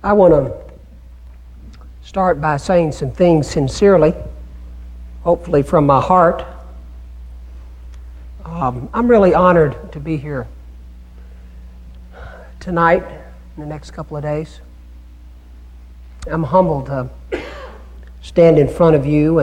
I want to start by saying some things sincerely, hopefully from my heart. I'm really honored to be here tonight, in the next couple of days. I'm humbled to stand in front of you,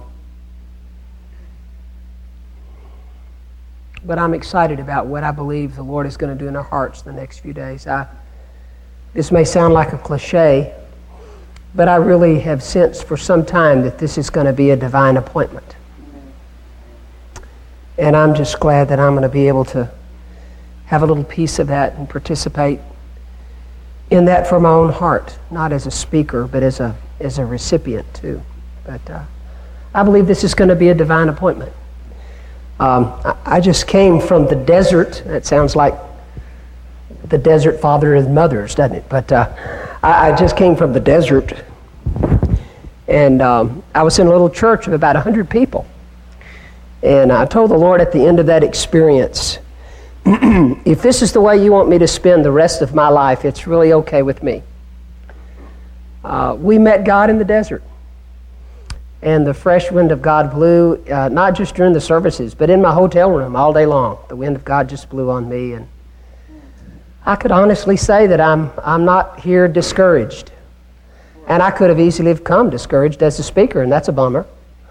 but I'm excited about what I believe the Lord is going to do in our hearts in the next few days. This may sound like a cliche, but I really have sensed for some time that this is going to be a divine appointment. And I'm just glad that I'm going to be able to have a little piece of that and participate in that for my own heart, not as a speaker, but as a recipient too. But I believe this is going to be a divine appointment. I just came from the desert. That sounds like the desert father and mothers, doesn't it? But I just came from the desert, and I was in a little church of about 100 people. And I told the Lord at the end of that experience, if this is the way you want me to spend the rest of my life, it's really okay with me. We met God in the desert. And the fresh wind of God blew, not just during the services, but in my hotel room all day long. The wind of God just blew on me. And I could honestly say that I'm not here discouraged. And I could have easily come discouraged as a speaker, and that's a bummer.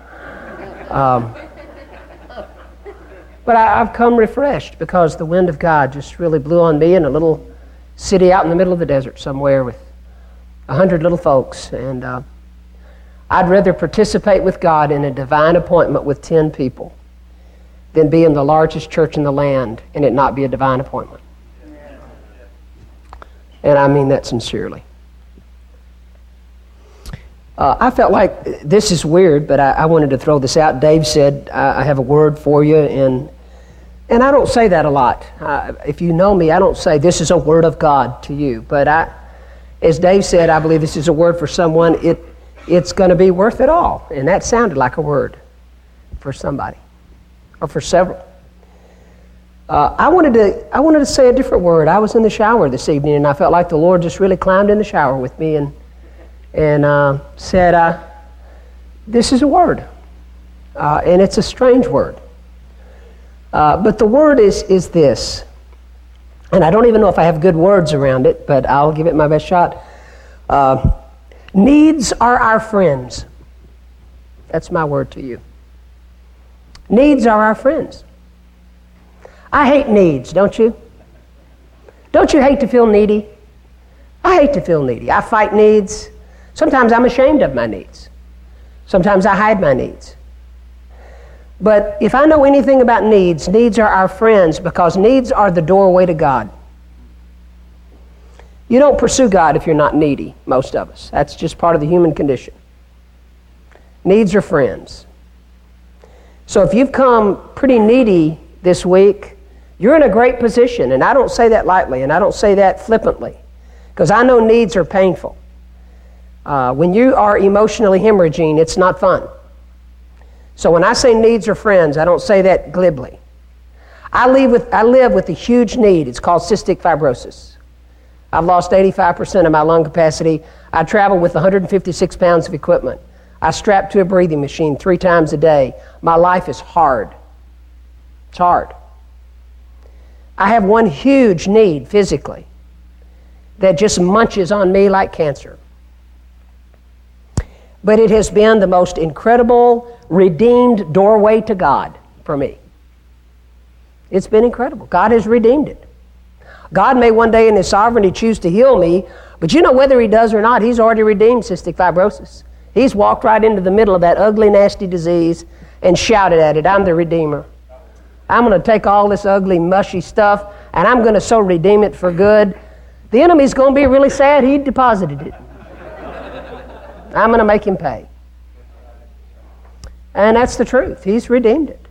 But I've come refreshed because the wind of God just really blew on me in a little city out in the middle of the desert somewhere with 100 little folks. And I'd rather participate with God in a divine appointment with 10 people than be in the largest church in the land and it not be a divine appointment. And I mean that sincerely. I felt like this is weird, but I wanted to throw this out. Dave said, I have a word for you, and I don't say that a lot. If you know me, I don't say this is a word of God to you. But as Dave said, I believe this is a word for someone. It's going to be worth it all. And that sounded like a word for somebody, or for several. I wanted to say a different word. I was in the shower this evening, and I felt like the Lord just really climbed in the shower with me and said, this is a word. And it's a strange word. But the word is this. And I don't even know if I have good words around it, but I'll give it my best shot. Needs are our friends. That's my word to you. Needs are our friends. I hate needs, don't you? Don't you hate to feel needy? I hate to feel needy. I fight needs. Sometimes I'm ashamed of my needs. Sometimes I hide my needs. But if I know anything about needs, needs are our friends because needs are the doorway to God. You don't pursue God if you're not needy, most of us. That's just part of the human condition. Needs are friends. So if you've come pretty needy this week, you're in a great position. And I don't say that lightly, and I don't say that flippantly, because I know needs are painful. When you are emotionally hemorrhaging, it's not fun. So when I say needs are friends, I don't say that glibly. I live with a huge need. It's called cystic fibrosis. I've lost 85% of my lung capacity. I travel with 156 pounds of equipment. I strap to a breathing machine 3 times a day. My life is hard. It's hard. I have one huge need physically that just munches on me like cancer. But it has been the most incredible, redeemed doorway to God for me. It's been incredible. God has redeemed it. God may one day in His sovereignty choose to heal me, but you know whether He does or not, He's already redeemed cystic fibrosis. He's walked right into the middle of that ugly, nasty disease and shouted at it, I'm the Redeemer. I'm going to take all this ugly, mushy stuff, and I'm going to so redeem it for good. The enemy's going to be really sad He deposited it. I'm going to make him pay. And that's the truth. He's redeemed it.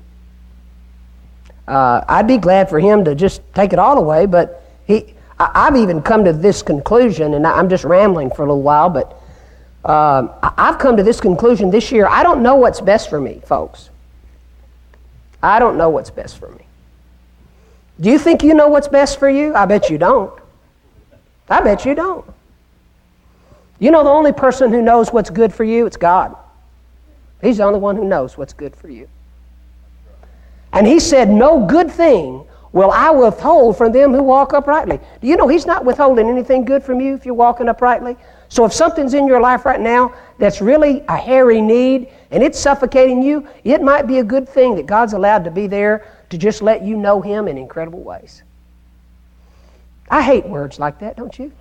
I'd be glad for him to just take it all away, but I've even come to this conclusion, and I'm just rambling for a little while, but I've come to this conclusion this year. I don't know what's best for me, folks. I don't know what's best for me. Do you think you know what's best for you? I bet you don't. I bet you don't. You know the only person who knows what's good for you? It's God. He's the only one who knows what's good for you. And He said, no good thing will I withhold from them who walk uprightly. Do you know He's not withholding anything good from you if you're walking uprightly? So if something's in your life right now that's really a hairy need and it's suffocating you, it might be a good thing that God's allowed to be there to just let you know Him in incredible ways. I hate words like that, don't you?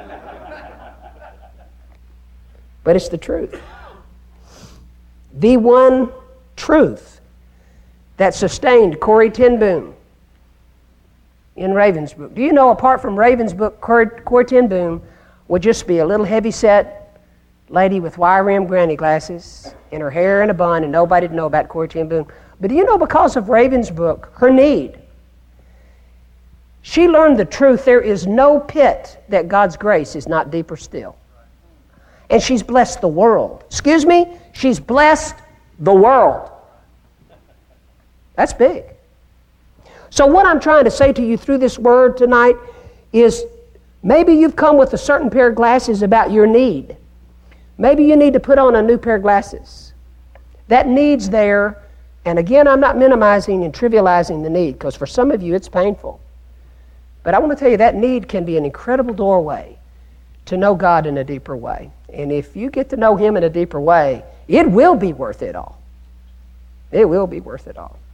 But it's the truth. The one truth that sustained Corrie ten Boom in Ravensbrück. Do you know, apart from Ravensbrück, Corrie ten Boom would just be a little heavy-set lady with wire-rimmed granny glasses and her hair in a bun, and nobody'd know about Corrie ten Boom. But do you know, because of Ravensbrück, her need, she learned the truth. There is no pit that God's grace is not deeper still. And she's blessed the world. Excuse me? She's blessed the world. That's big. So what I'm trying to say to you through this word tonight is maybe you've come with a certain pair of glasses about your need. Maybe you need to put on a new pair of glasses. That need's there. And again, I'm not minimizing and trivializing the need, because for some of you it's painful. But I want to tell you that need can be an incredible doorway to know God in a deeper way. And if you get to know Him in a deeper way, it will be worth it all. It will be worth it all.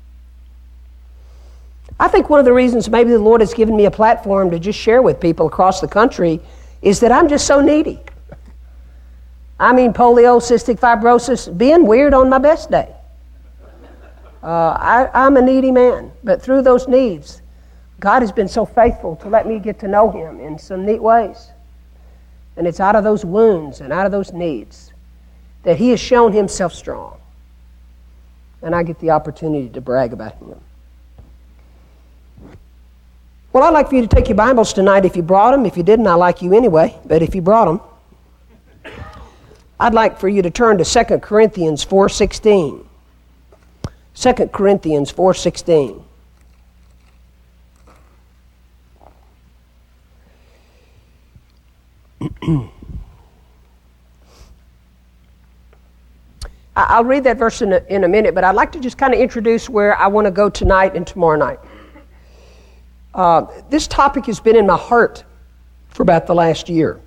I think one of the reasons maybe the Lord has given me a platform to just share with people across the country is that I'm just so needy. I mean, polio, cystic fibrosis, being weird on my best day. I'm a needy man, but through those needs, God has been so faithful to let me get to know Him in some neat ways. And it's out of those wounds and out of those needs that He has shown Himself strong. And I get the opportunity to brag about Him. Well, I'd like for you to take your Bibles tonight if you brought them. If you didn't, I like you anyway. But if you brought them, I'd like for you to turn to 2 Corinthians 4:16. 2 Corinthians 4:16. I'll read that verse in a minute, but I'd like to just kind of introduce where I want to go tonight and tomorrow night. This topic has been in my heart for about the last year.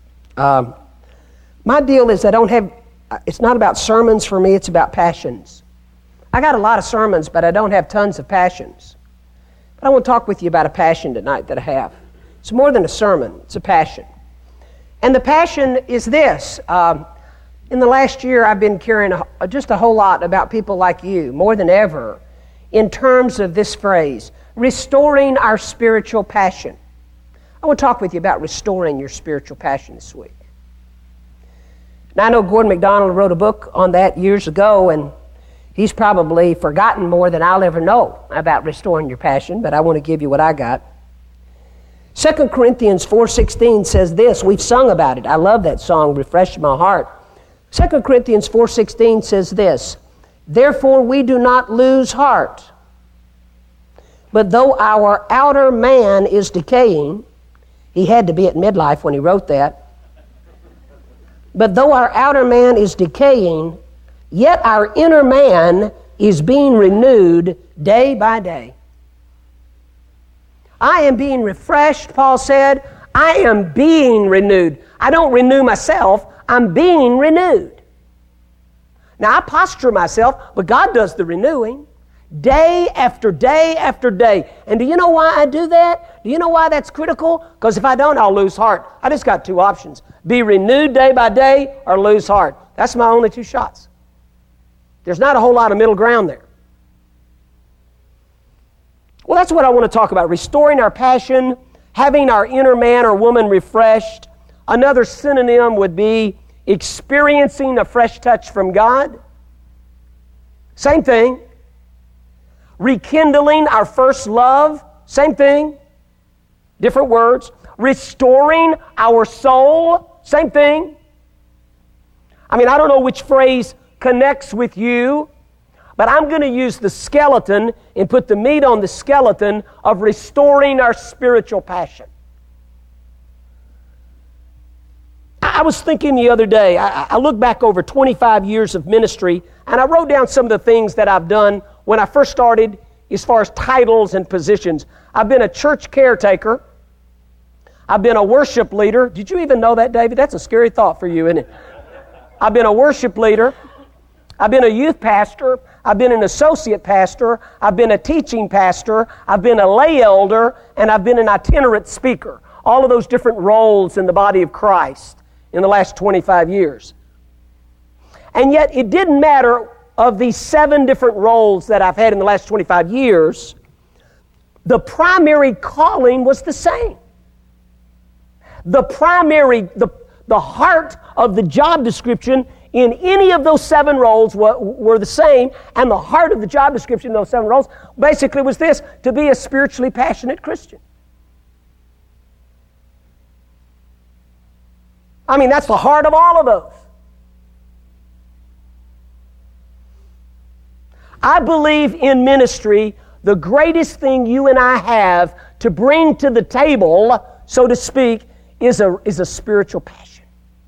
My deal is it's not about sermons for me, it's about passions. I got a lot of sermons, but I don't have tons of passions. But I want to talk with you about a passion tonight that I have. It's more than a sermon, it's a passion. And the passion is this. In the last year, I've been caring just a whole lot about people like you, more than ever, in terms of this phrase, restoring our spiritual passion. I want to talk with you about restoring your spiritual passion this week. Now, I know Gordon MacDonald wrote a book on that years ago, and he's probably forgotten more than I'll ever know about restoring your passion, but I want to give you what I got. 2 Corinthians 4:16 says this. We've sung about it. I love that song, refreshed my heart. 2 Corinthians 4:16 says this, therefore we do not lose heart, but though our outer man is decaying, he had to be at midlife when he wrote that, but though our outer man is decaying, yet our inner man is being renewed day by day. I am being refreshed, Paul said. I am being renewed. I don't renew myself. I'm being renewed. Now, I posture myself, but God does the renewing day after day after day. And do you know why I do that? Do you know why that's critical? Because if I don't, I'll lose heart. I just got two options. Be renewed day by day or lose heart. That's my only two shots. There's not a whole lot of middle ground there. Well, that's what I want to talk about. Restoring our passion, having our inner man or woman refreshed. Another synonym would be experiencing a fresh touch from God. Same thing. Rekindling our first love. Same thing. Different words. Restoring our soul. Same thing. I mean, I don't know which phrase connects with you, but I'm going to use the skeleton and put the meat on the skeleton of restoring our spiritual passion. I was thinking the other day, I look back over 25 years of ministry, and I wrote down some of the things that I've done when I first started as far as titles and positions. I've been a church caretaker. I've been a worship leader. Did you even know that, David? That's a scary thought for you, isn't it? I've been a worship leader. I've been a youth pastor. I've been an associate pastor. I've been a teaching pastor. I've been a lay elder, and I've been an itinerant speaker. All of those different roles in the body of Christ in the last 25 years. And yet it didn't matter of these 7 different roles that I've had in the last 25 years, the primary calling was the same. The heart of the job description in any of those 7 roles were the same, and the heart of the job description in those 7 roles basically was this: to be a spiritually passionate Christian. I mean, that's the heart of all of those. I believe in ministry, the greatest thing you and I have to bring to the table, so to speak, is a spiritual passion.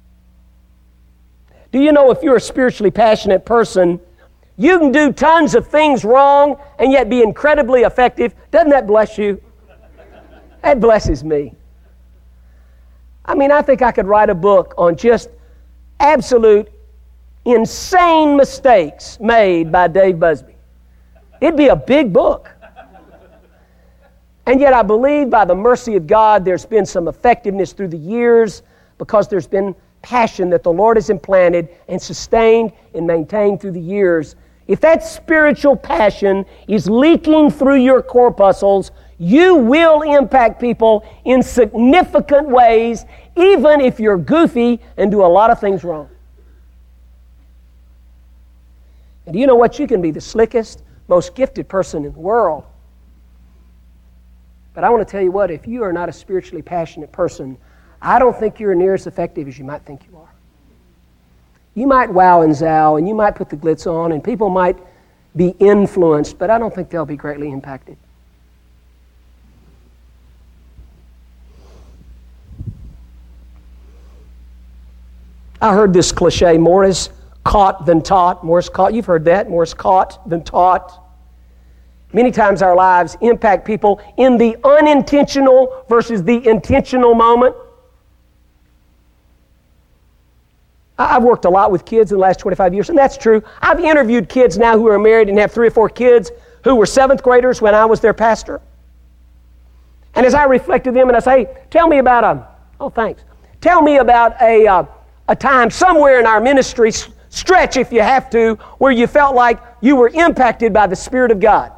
Do you know if you're a spiritually passionate person, you can do tons of things wrong and yet be incredibly effective? Doesn't that bless you? That blesses me. I mean, I think I could write a book on just absolute insane mistakes made by Dave Busby. It'd be a big book. And yet I believe by the mercy of God there's been some effectiveness through the years because there's been passion that the Lord has implanted and sustained and maintained through the years. If that spiritual passion is leaking through your corpuscles, you will impact people in significant ways, even if you're goofy and do a lot of things wrong. And do you know what? You can be the slickest, most gifted person in the world. But I want to tell you what, if you are not a spiritually passionate person, I don't think you're near as effective as you might think you are. You might wow and zow, and you might put the glitz on, and people might be influenced, but I don't think they'll be greatly impacted. I heard this cliche, more is caught than taught. More is caught. You've heard that. More is caught than taught. Many times our lives impact people in the unintentional versus the intentional moment. I've worked a lot with kids in the last 25 years, and that's true. I've interviewed kids now who are married and have 3 or 4 kids who were 7th graders when I was their pastor. And as I reflected them and I say, tell me about Tell me about a time somewhere in our ministry, stretch if you have to, where you felt like you were impacted by the Spirit of God.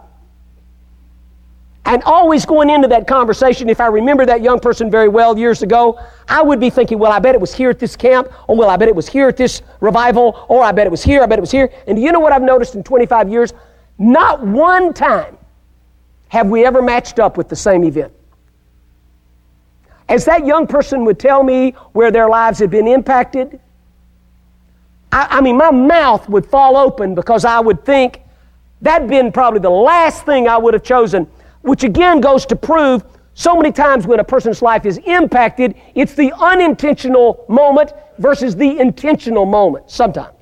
And always going into that conversation, if I remember that young person very well years ago, I would be thinking, well, I bet it was here at this camp, or well, I bet it was here at this revival, or I bet it was here, I bet it was here. And do you know what I've noticed in 25 years? Not one time have we ever matched up with the same event. As that young person would tell me where their lives had been impacted, I mean, my mouth would fall open because I would think that'd been probably the last thing I would have chosen, which again goes to prove so many times when a person's life is impacted, it's the unintentional moment versus the intentional moment sometimes.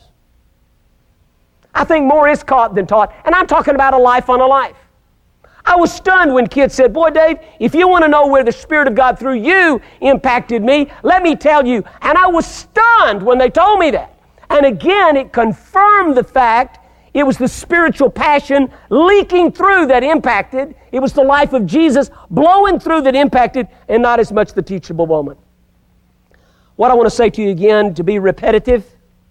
I think more is caught than taught, and I'm talking about a life on a life. I was stunned when kids said, boy, Dave, if you want to know where the Spirit of God through you impacted me, let me tell you. And I was stunned when they told me that. And again, it confirmed the fact it was the spiritual passion leaking through that impacted. It was the life of Jesus blowing through that impacted, and not as much the teachable moment. What I want to say to you again, to be repetitive,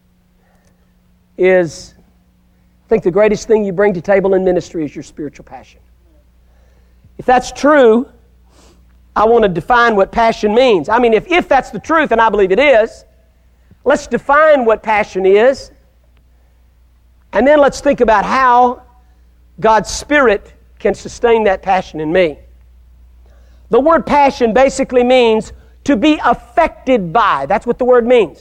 is I think the greatest thing you bring to table in ministry is your spiritual passion. If that's true, I want to define what passion means. I mean, if that's the truth, and I believe it is, let's define what passion is, and then let's think about how God's Spirit can sustain that passion in me. The word passion basically means to be affected by. That's what the word means.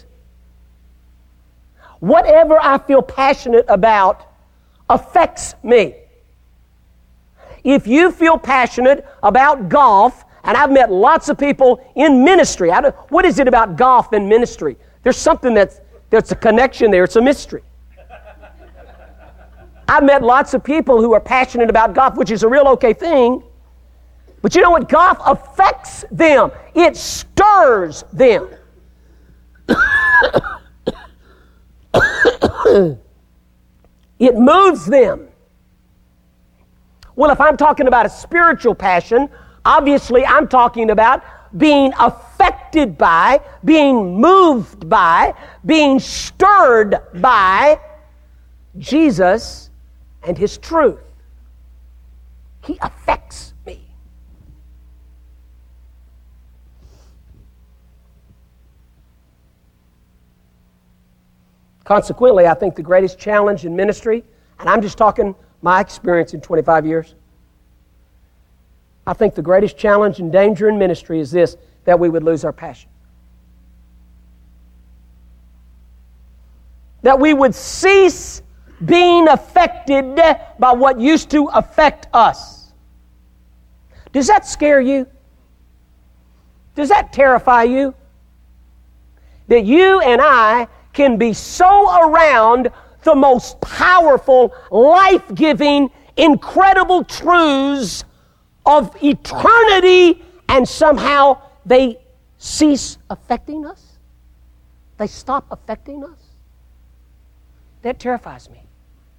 Whatever I feel passionate about affects me. If you feel passionate about golf, and I've met lots of people in ministry. What is it about golf and ministry? There's something there's a connection there. It's a mystery. I've met lots of people who are passionate about golf, which is a real okay thing. But you know what? Golf affects them. It stirs them. It moves them. Well, if I'm talking about a spiritual passion, obviously I'm talking about being affected by, being moved by, being stirred by Jesus and His truth. He affects me. Consequently, I think the greatest challenge in ministry, and I'm just talking my experience in 25 years, I think the greatest challenge and danger in ministry is this, that we would lose our passion. That we would cease being affected by what used to affect us. Does that scare you? Does that terrify you? That you and I can be so around the most powerful, life-giving, incredible truths of eternity, and somehow they cease affecting us? They stop affecting us? That terrifies me.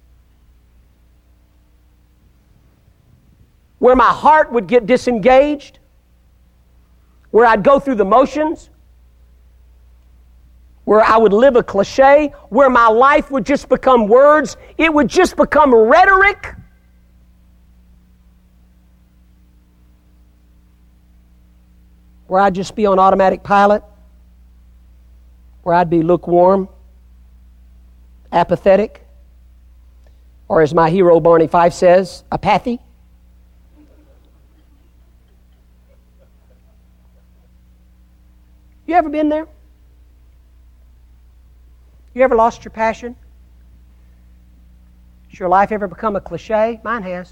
Where my heart would get disengaged, where I'd go through the motions, where I would live a cliche, where my life would just become words, it would just become rhetoric. Where I'd just be on automatic pilot, where I'd be lukewarm, apathetic, or as my hero Barney Fife says, apathy. You ever been there? You ever lost your passion? Has your life ever become a cliche? Mine has.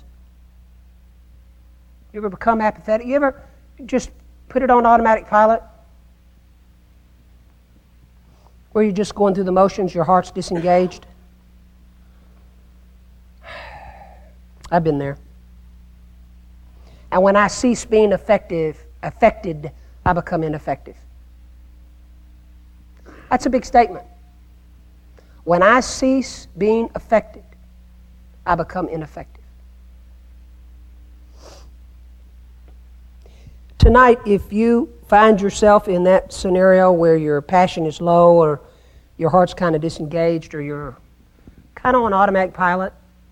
You ever become apathetic? You ever just put it on automatic pilot? Where you're just going through the motions, your heart's disengaged? I've been there. And when I cease being affected, I become ineffective. That's a big statement. When I cease being affected, I become ineffective. Tonight, if you find yourself in that scenario where your passion is low, or your heart's kind of disengaged, or you're kind of on automatic pilot,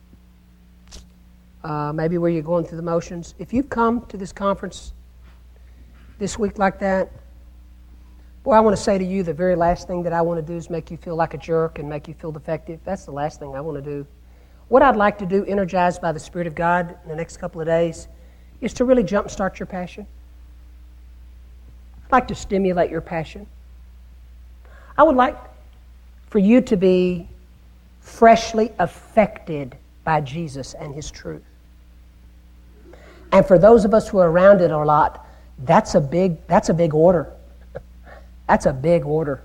maybe where you're going through the motions, if you've come to this conference this week like that, boy, I want to say to you, the very last thing that I want to do is make you feel like a jerk and make you feel defective. That's the last thing I want to do. What I'd like to do, energized by the Spirit of God in the next couple of days, is to really jumpstart your passion. I'd like to stimulate your passion. I would like for you to be freshly affected by Jesus and His truth. And for those of us who are around it a lot, that's a big order. That's a big order.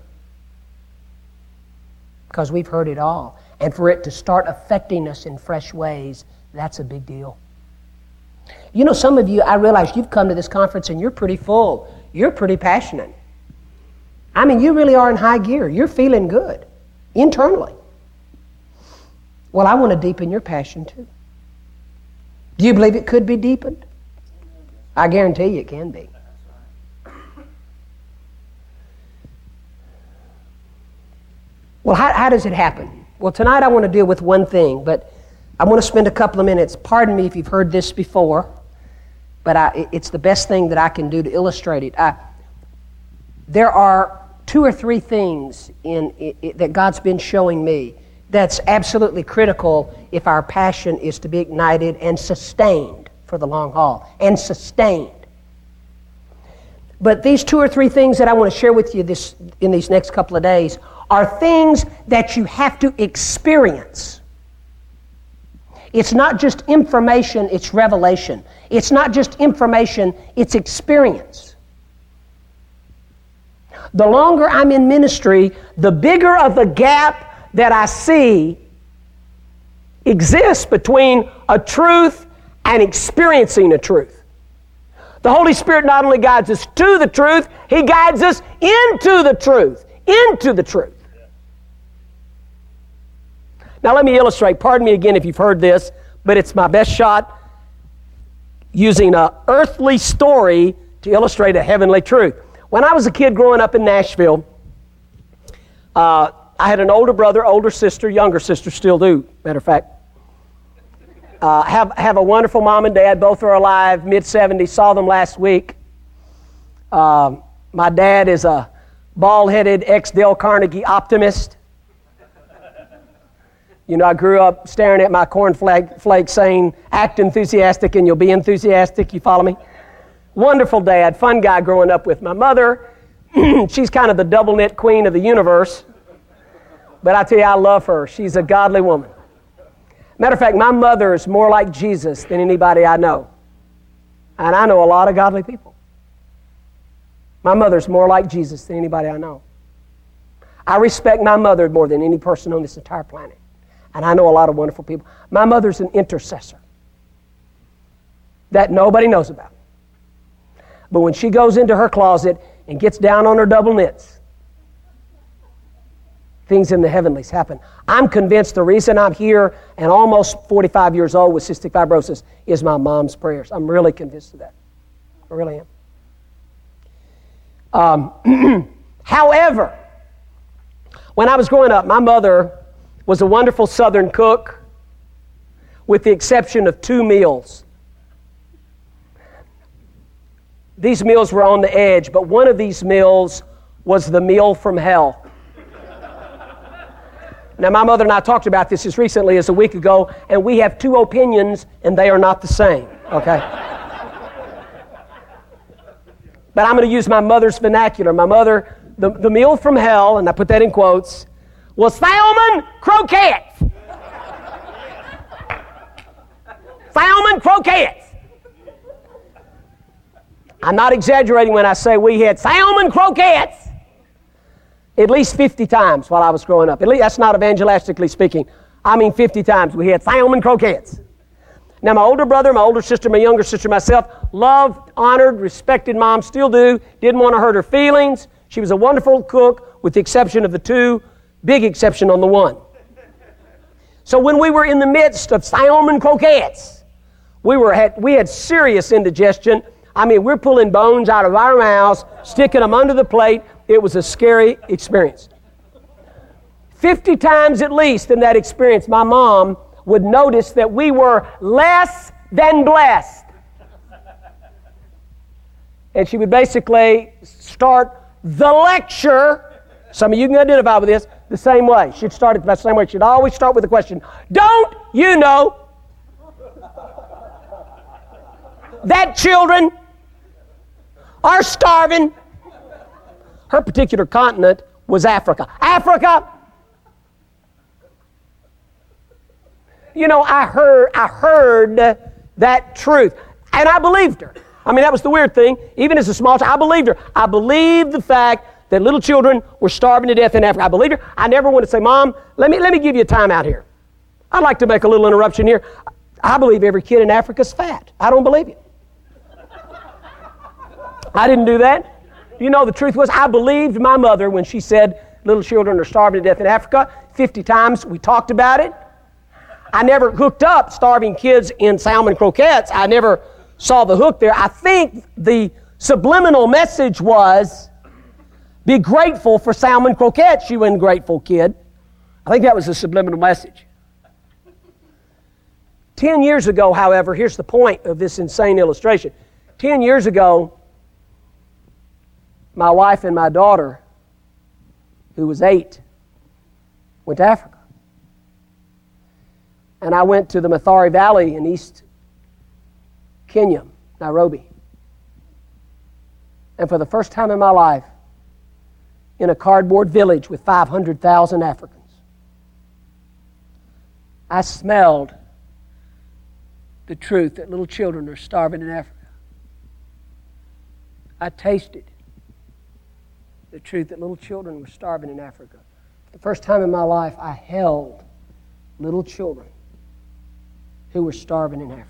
Because we've heard it all. And for it to start affecting us in fresh ways, that's a big deal. You know, some of you, I realize you've come to this conference and you're pretty full. You're pretty passionate. I mean, you really are in high gear. You're feeling good internally. Well, I want to deepen your passion too. Do you believe it could be deepened? I guarantee you it can be. Well, how does it happen? Well, tonight I want to deal with one thing, but I want to spend a couple of minutes. Pardon me if you've heard this before, but it's the best thing that I can do to illustrate it. There are 2 or 3 things that God's been showing me that's absolutely critical if our passion is to be ignited and sustained for the long haul, and sustained. But these 2 or 3 things that I want to share with you in these next couple of days are things that you have to experience. It's not just information, it's revelation. It's not just information, it's experience. The longer I'm in ministry, the bigger of a gap that I see exists between a truth and experiencing a truth. The Holy Spirit not only guides us to the truth, He guides us into the truth. Into the truth. Now let me illustrate. Pardon me again if you've heard this, but it's my best shot using an earthly story to illustrate a heavenly truth. When I was a kid growing up in Nashville, I had an older brother, older sister, younger sister, still do, matter of fact. Have a wonderful mom and dad. Both are alive, mid-70s. Saw them last week. My dad is a bald-headed ex-Dale Carnegie optimist. You know, I grew up staring at my cornflake saying, act enthusiastic and you'll be enthusiastic. You follow me? Wonderful dad, fun guy growing up with. My mother, she's kind of the double-knit queen of the universe. But I tell you, I love her. She's a godly woman. Matter of fact, my mother is more like Jesus than anybody I know. And I know a lot of godly people. My mother's more like Jesus than anybody I know. I respect my mother more than any person on this entire planet. And I know a lot of wonderful people. My mother's an intercessor that nobody knows about. But when she goes into her closet and gets down on her double knits, things in the heavenlies happen. I'm convinced the reason I'm here and almost 45 years old with cystic fibrosis is my mom's prayers. I'm really convinced of that. I really am. However, when I was growing up, my mother was a wonderful Southern cook with the exception of 2 meals. These meals were on the edge, but one of these meals was the meal from hell. Now, my mother and I talked about this as recently as a week ago, and we have 2 opinions, and they are not the same, okay? But I'm going to use my mother's vernacular. My mother, the meal from hell, and I put that in quotes, was salmon croquettes. Salmon croquettes. I'm not exaggerating when I say we had salmon croquettes at least 50 times while I was growing up. At least that's not evangelistically speaking. I mean 50 times we had salmon croquettes. Now my older brother, my older sister, my younger sister, myself, loved, honored, respected Mom, still do, didn't want to hurt her feelings. She was a wonderful cook with the exception of the 2, big exception on the 1. So when we were in the midst of salmon croquettes, we had serious indigestion. I mean, we're pulling bones out of our mouths, sticking them under the plate. It was a scary experience. 50 times at least in that experience, my mom would notice that we were less than blessed. And she would basically start the lecture, some of you can identify with this, the same way. She'd start it the same way. She'd always start with the question, don't you know that children are starving? Her particular continent was Africa. Africa! You know, I heard that truth, and I believed her. I mean, that was the weird thing. Even as a small child, I believed her. I believed the fact that little children were starving to death in Africa. I believed her. I never wanted to say, Mom, let me give you a time out here. I'd like to make a little interruption here. I believe every kid in Africa is fat. I don't believe you. I didn't do that. You know, the truth was I believed my mother when she said little children are starving to death in Africa. 50 times we talked about it. I never hooked up starving kids in salmon croquettes. I never saw the hook there. I think the subliminal message was, be grateful for salmon croquettes, you ungrateful kid. I think that was the subliminal message. 10 years ago, however, here's the point of this insane illustration. 10 years ago, my wife and my daughter, who was 8, went to Africa. And I went to the Mathare Valley in East Kenya, Nairobi. And for the first time in my life, in a cardboard village with 500,000 Africans, I smelled the truth that little children are starving in Africa. I tasted the truth that little children were starving in Africa. The first time in my life, I held little children who were starving in Africa.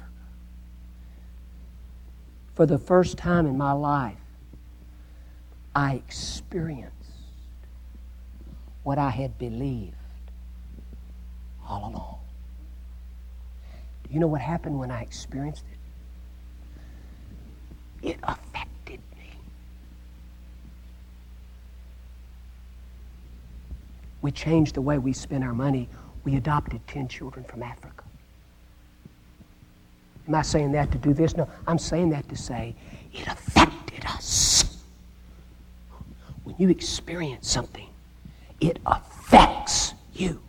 For the first time in my life, I experienced what I had believed all along. Do you know what happened when I experienced it? It affected me. We changed the way we spent our money. We adopted 10 children from Africa. Am I saying that to do this? No, I'm saying that to say it affected us. When you experience something, it affects you.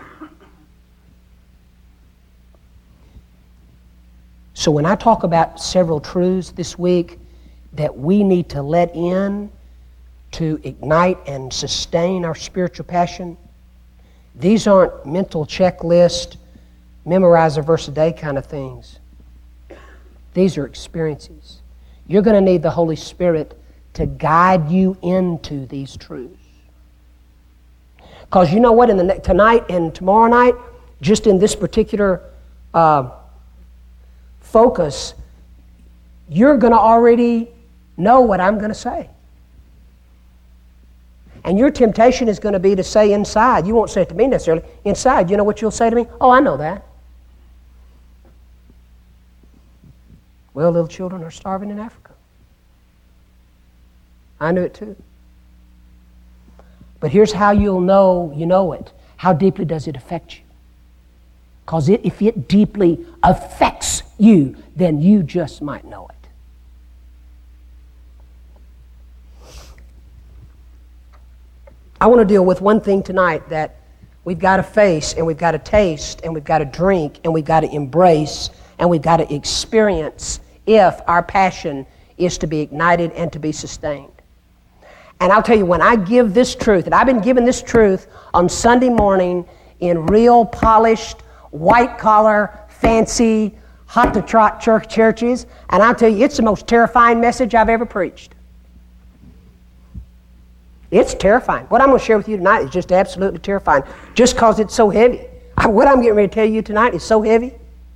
So when I talk about several truths this week that we need to let in to ignite and sustain our spiritual passion, these aren't mental checklist, memorize a verse a day kind of things. These are experiences. You're going to need the Holy Spirit to guide you into these truths. Because you know what? Tonight and tomorrow night, just in this particular focus, you're going to already know what I'm going to say. And your temptation is going to be to say inside. You won't say it to me necessarily. Inside, you know what you'll say to me? Oh, I know that. Well, little children are starving in Africa. I knew it too. But here's how you'll know you know it. How deeply does it affect you? Because if it deeply affects you, then you just might know it. I want to deal with one thing tonight that we've got to face, and we've got to taste, and we've got to drink, and we've got to embrace, and we've got to experience if our passion is to be ignited and to be sustained. And I'll tell you, when I give this truth, and I've been given this truth on Sunday morning in real polished, white-collar, fancy, hot-to-trot churches, and I'll tell you, it's the most terrifying message I've ever preached. It's terrifying. What I'm going to share with you tonight is just absolutely terrifying, just because it's so heavy. What I'm getting ready to tell you tonight is so heavy.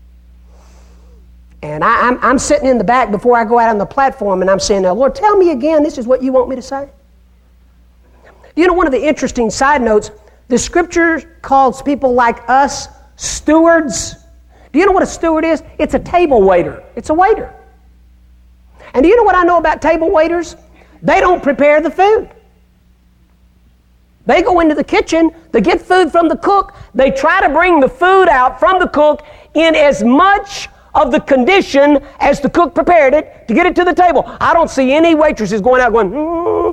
And I'm sitting in the back before I go out on the platform, and I'm saying, now, Lord, tell me again, this is what you want me to say? You know, one of the interesting side notes, the Scripture calls people like us stewards. Do you know what a steward is? It's a table waiter. It's a waiter. And do you know what I know about table waiters? They don't prepare the food. They go into the kitchen, they get food from the cook, they try to bring the food out from the cook in as much of the condition as the cook prepared it to get it to the table. I don't see any waitresses going out going,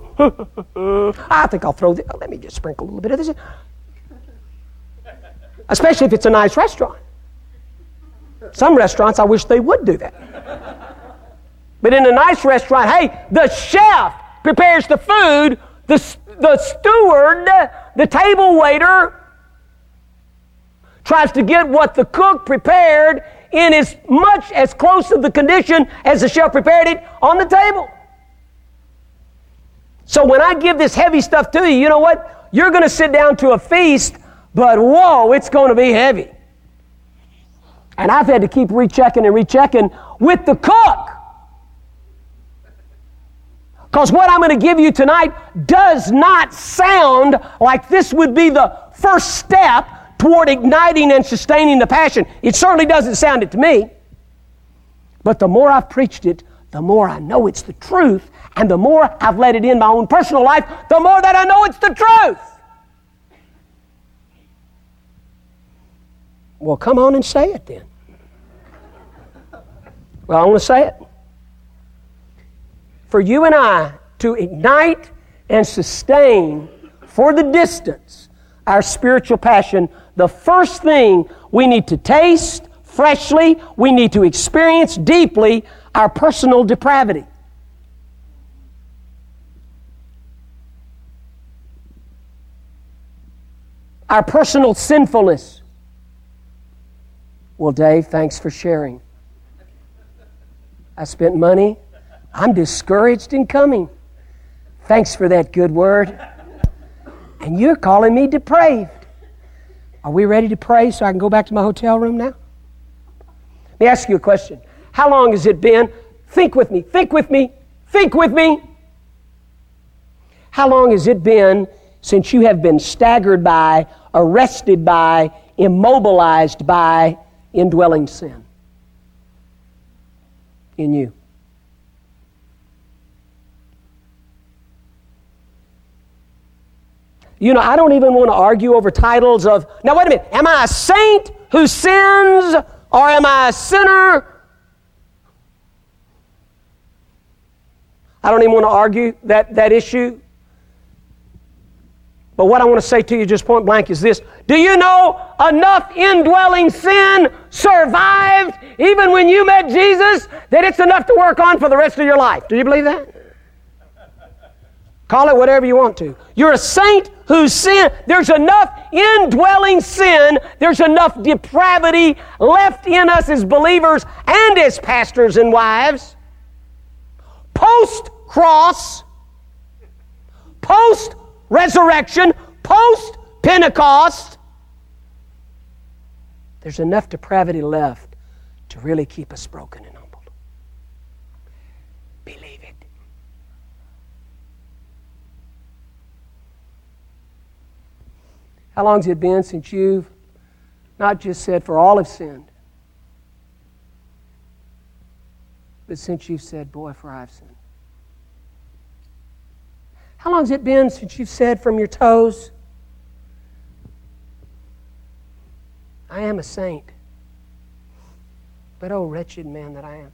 I think I'll throw this, let me just sprinkle a little bit of this in. Especially if it's a nice restaurant. Some restaurants, I wish they would do that. But in a nice restaurant, hey, the chef prepares the food, the steward, the table waiter, tries to get what the cook prepared in as much as close to the condition as the chef prepared it on the table. So when I give this heavy stuff to you, you know what? You're going to sit down to a feast, but whoa, it's going to be heavy. And I've had to keep rechecking with the cook. Because what I'm going to give you tonight does not sound like this would be the first step toward igniting and sustaining the passion. It certainly doesn't sound it to me. But the more I've preached it, the more I know it's the truth, and the more I've let it in my own personal life, the more that I know it's the truth. Well, come on and say it then. Well, I want to say it. For you and I to ignite and sustain for the distance our spiritual passion, the first thing we need to taste freshly, we need to experience deeply our personal depravity. Our personal sinfulness. Well, Dave, thanks for sharing. I spent money. I'm discouraged in coming. Thanks for that good word. And you're calling me depraved. Are we ready to pray so I can go back to my hotel room now? Let me ask you a question. How long has it been? Think with me, think with me, think with me. How long has it been since you have been staggered by, arrested by, immobilized by indwelling sin in you? You know, I don't even want to argue over titles of, now wait a minute, am I a saint who sins or am I a sinner? I don't even want to argue that issue. But what I want to say to you just point blank is this. Do you know enough indwelling sin survived even when you met Jesus that it's enough to work on for the rest of your life? Do you believe that? Call it whatever you want to. You're a saint whose sin, there's enough indwelling sin, there's enough depravity left in us as believers and as pastors and wives. Post-cross, post-resurrection, post-Pentecost, there's enough depravity left to really keep us broken and humbled. Believe it. How long has it been since you've not just said, for all have sinned, but since you've said, boy, for I've sinned? How long has it been since you've said from your toes, I am a saint, but oh, wretched man that I am?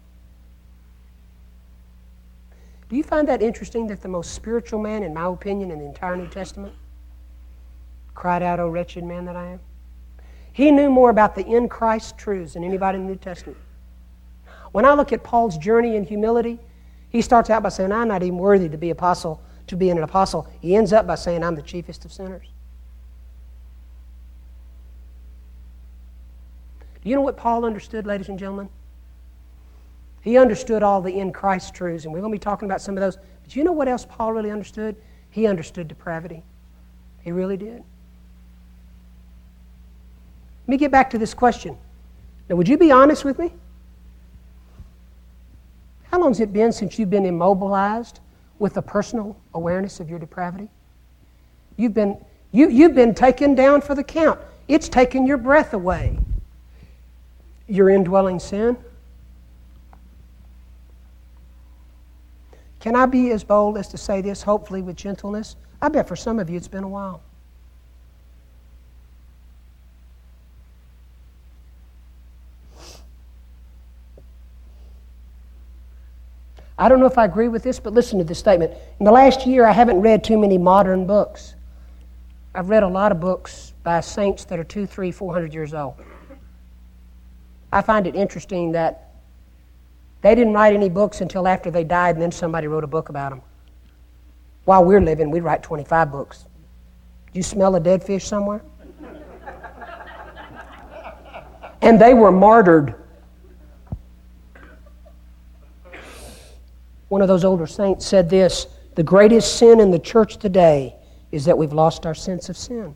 Do you find that interesting that the most spiritual man, in my opinion, in the entire New Testament, cried out, oh, wretched man that I am? He knew more about the in Christ truths than anybody in the New Testament. When I look at Paul's journey in humility, he starts out by saying, I'm not even worthy to be an apostle. He ends up by saying, I'm the chiefest of sinners. Do you know what Paul understood, ladies and gentlemen? He understood all the in Christ truths, and we're going to be talking about some of those. But you know what else Paul really understood? He understood depravity. He really did. Let me get back to this question. Now, would you be honest with me? How long has it been since you've been immobilized with a personal awareness of your depravity? You've been taken down for the count. It's taken your breath away. Your indwelling sin. Can I be as bold as to say this, hopefully with gentleness? I bet for some of you it's been a while. I don't know if I agree with this, but listen to this statement. In the last year, I haven't read too many modern books. I've read a lot of books by saints that are 200, 300, 400 years old. I find it interesting that they didn't write any books until after they died, and then somebody wrote a book about them. While we're living, we write 25 books. Do you smell a dead fish somewhere? And they were martyred. One of those older saints said this, the greatest sin in the church today is that we've lost our sense of sin.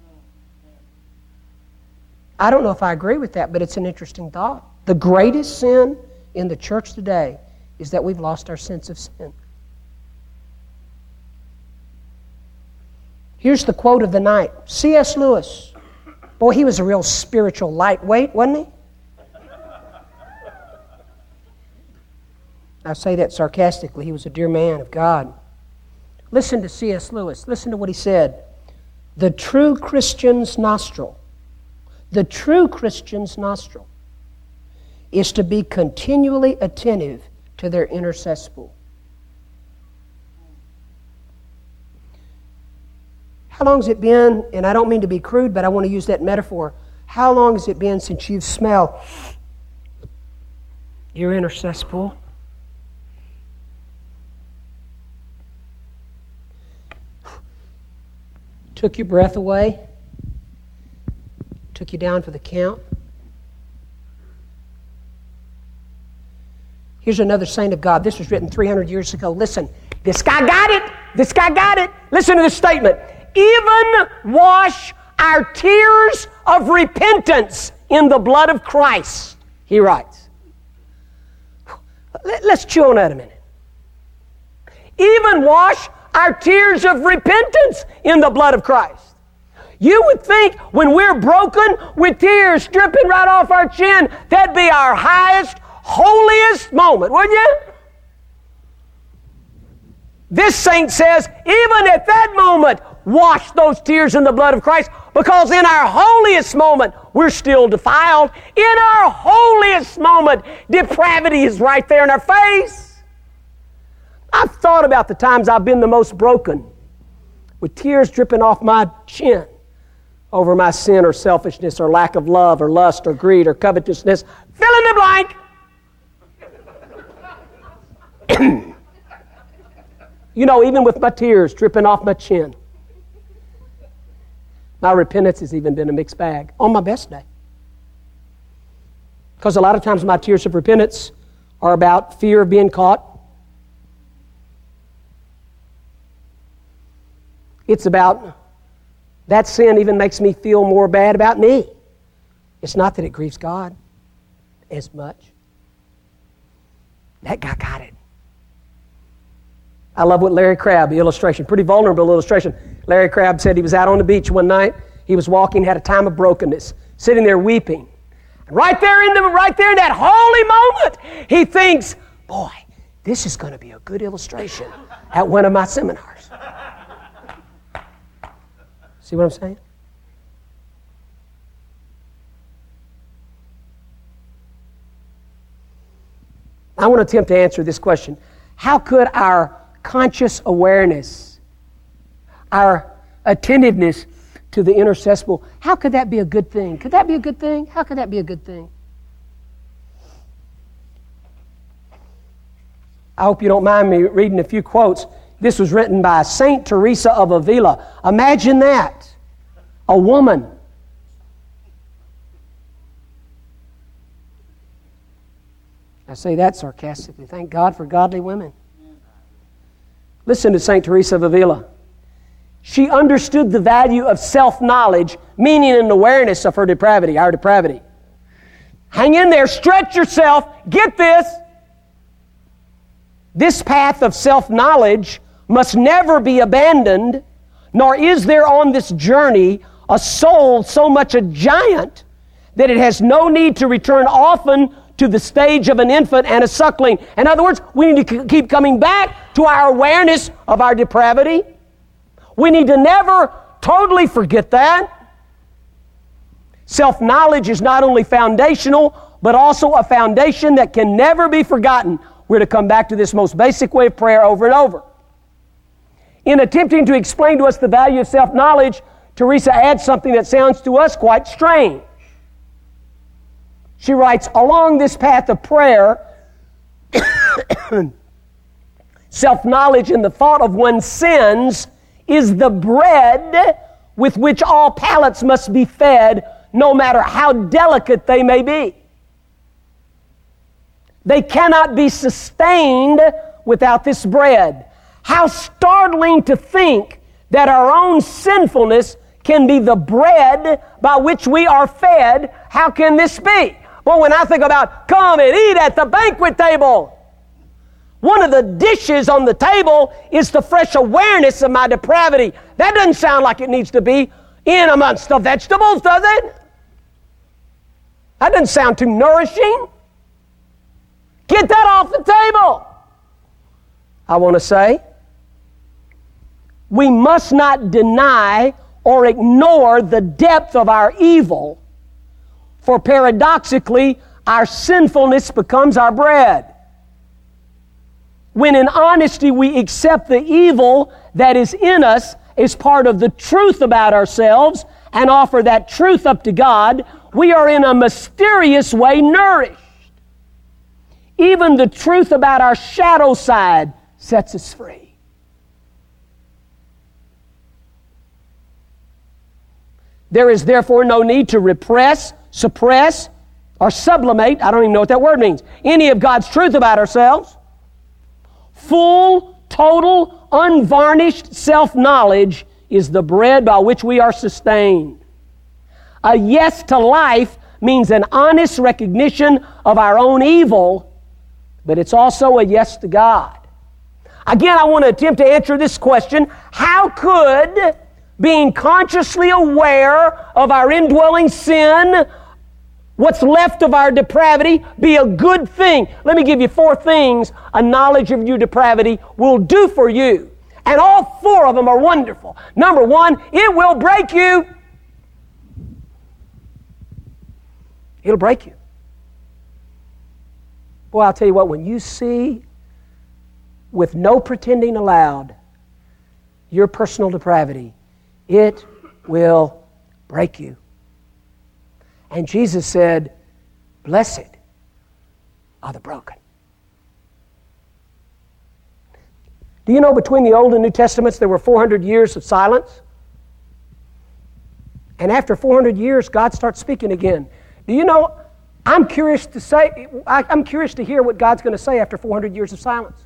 I don't know if I agree with that, but it's an interesting thought. The greatest sin in the church today is that we've lost our sense of sin. Here's the quote of the night. C.S. Lewis. Boy, he was a real spiritual lightweight, wasn't he? I say that sarcastically. He was a dear man of God. Listen to C.S. Lewis. Listen to what he said. The true Christian's nostril is to be continually attentive to their inner cesspool. How long has it been, and I don't mean to be crude, but I want to use that metaphor. How long has it been since you've smelled your inner cesspool? Took your breath away? Took you down for the count? Here's another saint of God. This was written 300 years ago. Listen, this guy got it. This guy got it. Listen to this statement. Even wash our tears of repentance in the blood of Christ, he writes. Let's chew on that a minute. Even wash our tears of repentance in the blood of Christ. You would think when we're broken with tears dripping right off our chin, that'd be our highest, holiest moment, wouldn't you? This saint says, even at that moment, wash those tears in the blood of Christ, because in our holiest moment, we're still defiled. In our holiest moment, depravity is right there in our face. I've thought about the times I've been the most broken, with tears dripping off my chin over my sin or selfishness or lack of love or lust or greed or covetousness. Fill in the blank. You know, even with my tears dripping off my chin, my repentance has even been a mixed bag on my best day. Because a lot of times my tears of repentance are about fear of being caught. It's about that sin even makes me feel more bad about me. It's not that it grieves God as much. That guy got it. I love what Larry Crabb, the illustration, pretty vulnerable illustration. Larry Crabb said he was out on the beach one night. He was walking, had a time of brokenness, sitting there weeping. And right there in that holy moment, he thinks, boy, this is going to be a good illustration at one of my seminars. See what I'm saying? I want to attempt to answer this question. How could our conscious awareness, our attentiveness to the inaccessible, how could that be a good thing? Could that be a good thing? How could that be a good thing? I hope you don't mind me reading a few quotes. This was written by Saint Teresa of Avila. Imagine that. A woman. I say that sarcastically. Thank God for godly women. Listen to Saint Teresa of Avila. She understood the value of self-knowledge, meaning an awareness of her depravity, our depravity. Hang in there, stretch yourself, get this. This path of self-knowledge must never be abandoned, nor is there on this journey a soul so much a giant that it has no need to return often to the stage of an infant and a suckling. In other words, we need to keep coming back to our awareness of our depravity. We need to never totally forget that. Self-knowledge is not only foundational, but also a foundation that can never be forgotten. We're to come back to this most basic way of prayer over and over. In attempting to explain to us the value of self-knowledge, Teresa adds something that sounds to us quite strange. She writes, along this path of prayer, self-knowledge and the thought of one's sins is the bread with which all palates must be fed, no matter how delicate they may be. They cannot be sustained without this bread. How startling to think that our own sinfulness can be the bread by which we are fed. How can this be? Well, when I think about come and eat at the banquet table, one of the dishes on the table is the fresh awareness of my depravity. That doesn't sound like it needs to be in amongst the vegetables, does it? That doesn't sound too nourishing. Get that off the table. I want to say, we must not deny or ignore the depth of our evil, for paradoxically, our sinfulness becomes our bread. When in honesty we accept the evil that is in us as part of the truth about ourselves and offer that truth up to God, we are in a mysterious way nourished. Even the truth about our shadow side sets us free. There is therefore no need to repress, suppress, or sublimate, I don't even know what that word means, any of God's truth about ourselves. Full, total, unvarnished self-knowledge is the bread by which we are sustained. A yes to life means an honest recognition of our own evil, but it's also a yes to God. Again, I want to attempt to answer this question. How could being consciously aware of our indwelling sin, what's left of our depravity, be a good thing? Let me give you 4 things a knowledge of your depravity will do for you. And all 4 of them are wonderful. Number 1, it will break you. It'll break you. Boy, I'll tell you what, when you see, with no pretending allowed, your personal depravity, it will break you. And Jesus said, blessed are the broken. Do you know between the Old and New Testaments there were 400 years of silence? And after 400 years, God starts speaking again. Do you know, I'm curious to hear what God's going to say after 400 years of silence.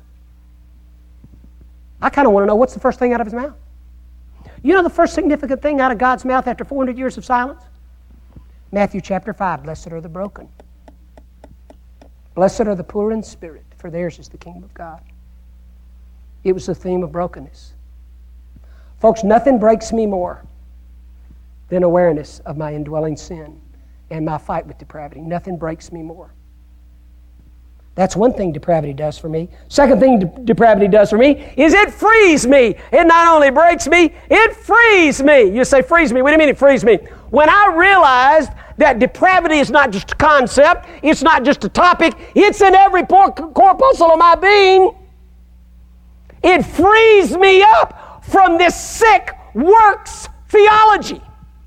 I kind of want to know what's the first thing out of His mouth. You know the first significant thing out of God's mouth after 400 years of silence? Matthew chapter 5, blessed are the broken. Blessed are the poor in spirit, for theirs is the kingdom of God. It was the theme of brokenness. Folks, nothing breaks me more than awareness of my indwelling sin and my fight with depravity. Nothing breaks me more. That's one thing depravity does for me. Second thing depravity does for me is it frees me. It not only breaks me, it frees me. You say, frees me. What do you mean it frees me? When I realized that depravity is not just a concept, it's not just a topic, it's in every corpuscle of my being, it frees me up from this sick works theology.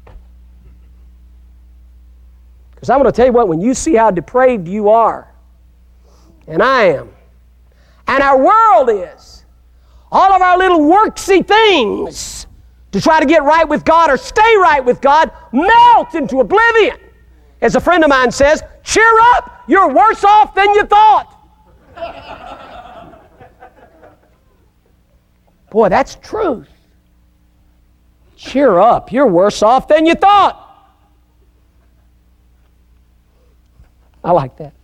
Because I'm going to tell you what, when you see how depraved you are, and I am, and our world is, all of our little worksy things to try to get right with God or stay right with God melt into oblivion. As a friend of mine says, cheer up, you're worse off than you thought. Boy, that's truth. Cheer up, you're worse off than you thought. I like that.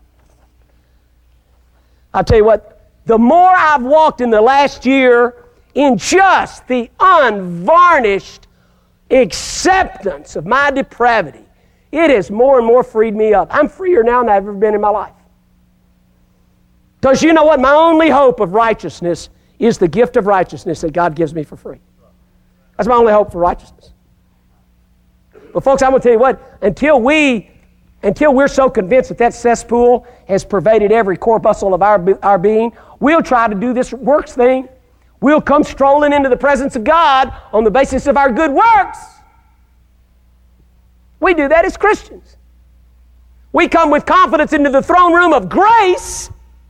I'll tell you what, the more I've walked in the last year in just the unvarnished acceptance of my depravity, it has more and more freed me up. I'm freer now than I've ever been in my life. Because you know what? My only hope of righteousness is the gift of righteousness that God gives me for free. That's my only hope for righteousness. But folks, I'm going to tell you what, until we're so convinced that cesspool has pervaded every corpuscle of our being, we'll try to do this works thing. We'll come strolling into the presence of God on the basis of our good works. We do that as Christians. We come with confidence into the throne room of grace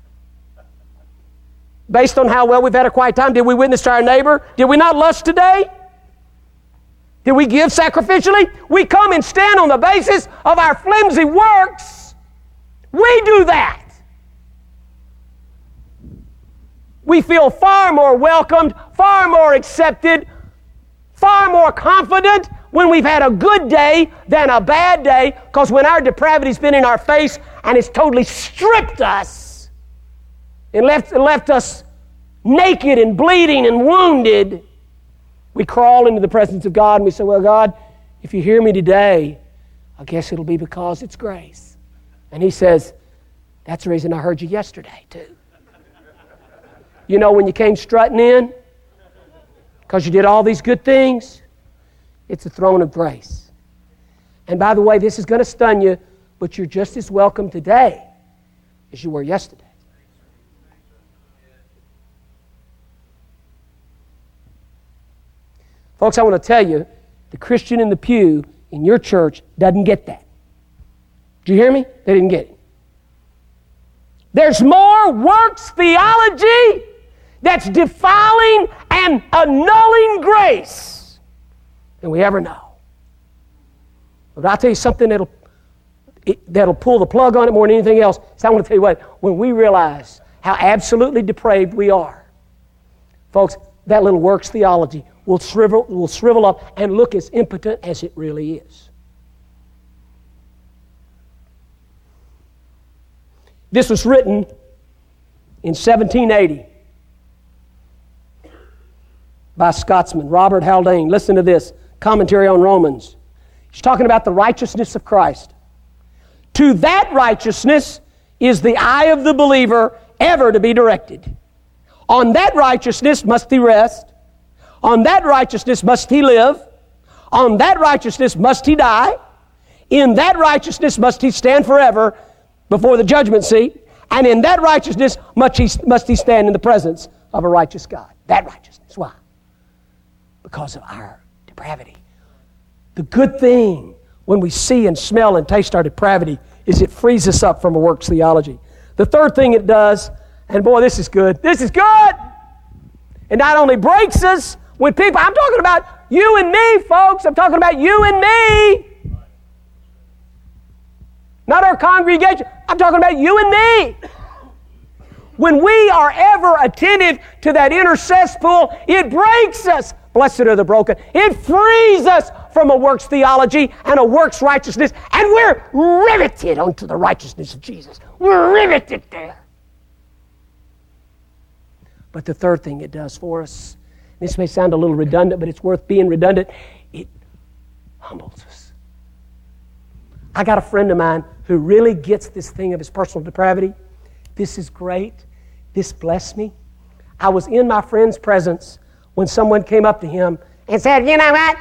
based on how well we've had a quiet time. Did we witness to our neighbor? Did we not lust today? Did we give sacrificially? We come and stand on the basis of our flimsy works. We do that. We feel far more welcomed, far more accepted, far more confident when we've had a good day than a bad day, because when our depravity's been in our face and it's totally stripped us and left us naked and bleeding and wounded, we crawl into the presence of God and we say, well, God, if you hear me today, I guess it'll be because it's grace. And He says, that's the reason I heard you yesterday, too. You know, when you came strutting in, because you did all these good things, it's a throne of grace. And by the way, this is going to stun you, but you're just as welcome today as you were yesterday. Folks, I want to tell you, the Christian in the pew in your church doesn't get that. Did you hear me? They didn't get it. There's more works theology that's defiling and annulling grace than we ever know. But I'll tell you something that'll pull the plug on it more than anything else. So I want to tell you what, when we realize how absolutely depraved we are, Folks, that little works theology will shrivel up and look as impotent as it really is. This was written in 1780 by a Scotsman, Robert Haldane. Listen to this, commentary on Romans. He's talking about the righteousness of Christ. To that righteousness is the eye of the believer ever to be directed. On that righteousness must he rest. On that righteousness must he live. On that righteousness must he die. In that righteousness must he stand forever before the judgment seat. And in that righteousness must he stand in the presence of a righteous God. That righteousness. Why? Because of our depravity. The good thing when we see and smell and taste our depravity is it frees us up from a works theology. The third thing it does, and boy, this is good. This is good! It not only breaks us when people, I'm talking about you and me, folks. I'm talking about you and me. Not our congregation. I'm talking about you and me. When we are ever attentive to that inner cesspool, it breaks us. Blessed are the broken. It frees us from a works theology and a works righteousness, and we're riveted onto the righteousness of Jesus. We're riveted there. But the third thing it does for us, this may sound a little redundant, but it's worth being redundant, it humbles us. I got a friend of mine who really gets this thing of his personal depravity. This is great. This blessed me. I was in my friend's presence when someone came up to him and said, you know what?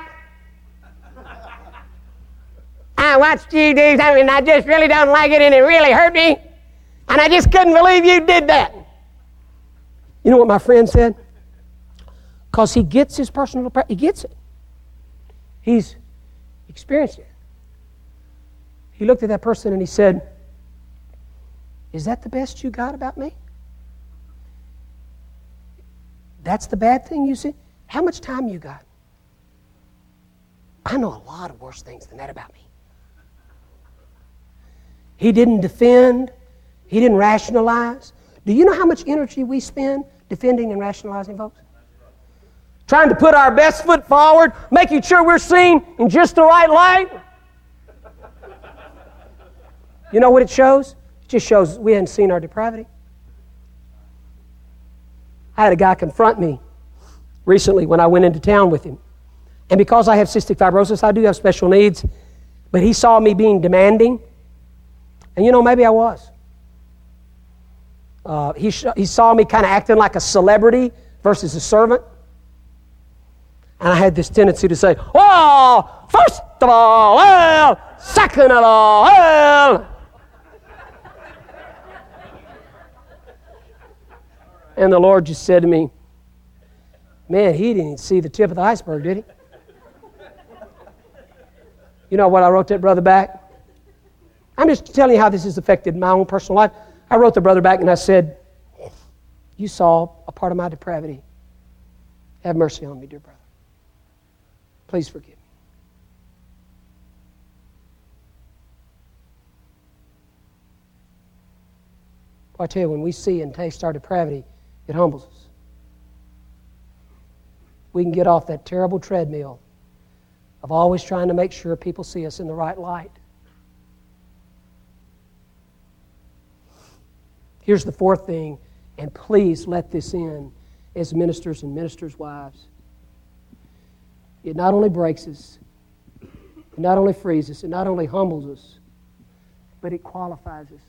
I watched you do something and I just really don't like it and it really hurt me. And I just couldn't believe you did that. You know what my friend said? Because he gets his personal depravity. He gets it. He's experienced it. He looked at that person and he said, is that the best you got about me? That's the bad thing you see? How much time you got? I know a lot of worse things than that about me. He didn't defend. He didn't rationalize. Do you know how much energy we spend defending and rationalizing, folks? Trying to put our best foot forward, making sure we're seen in just the right light. You know what it shows? It just shows we hadn't seen our depravity. I had a guy confront me recently when I went into town with him. And because I have cystic fibrosis, I do have special needs. But he saw me being demanding. And you know, maybe I was. He saw me kind of acting like a celebrity versus a servant. And I had this tendency to say, oh, first of all, well, second of all, well. And the Lord just said to me, man, he didn't see the tip of the iceberg, did he? You know what I wrote that brother back? I'm just telling you how this has affected my own personal life. I wrote the brother back and I said, you saw a part of my depravity. Have mercy on me, dear brother. Please forgive me. Well, I tell you, when we see and taste our depravity, it humbles us. We can get off that terrible treadmill of always trying to make sure people see us in the right light. Here's the fourth thing, and please let this in as ministers and ministers' wives. It not only breaks us, it not only frees us, it not only humbles us, but it qualifies us.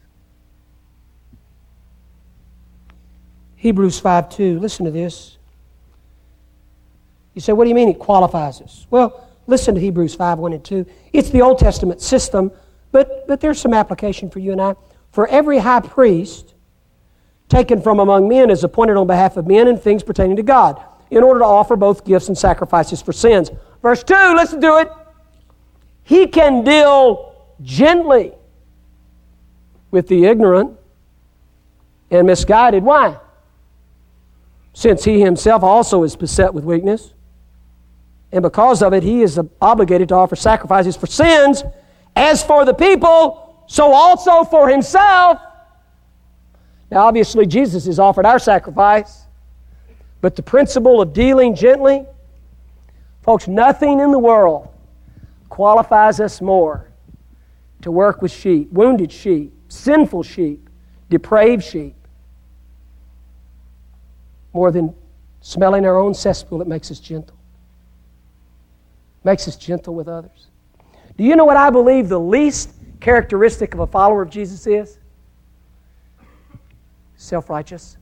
Hebrews 5:2, listen to this. You say, what do you mean it qualifies us? Well, listen to Hebrews 5:1 and 2. It's the Old Testament system, but there's some application for you and I. For every high priest taken from among men is appointed on behalf of men and things pertaining to God, in order to offer both gifts and sacrifices for sins. Verse 2, listen to it. He can deal gently with the ignorant and misguided. Why? Since he himself also is beset with weakness, and because of it he is obligated to offer sacrifices for sins, as for the people, so also for himself. Now obviously Jesus has offered our sacrifice, But the principle of dealing gently, folks, nothing in the world qualifies us more to work with sheep, wounded sheep, sinful sheep, depraved sheep, more than smelling our own cesspool. It makes us gentle. Makes us gentle with others. Do you know what I believe the least characteristic of a follower of Jesus is? Self-righteous.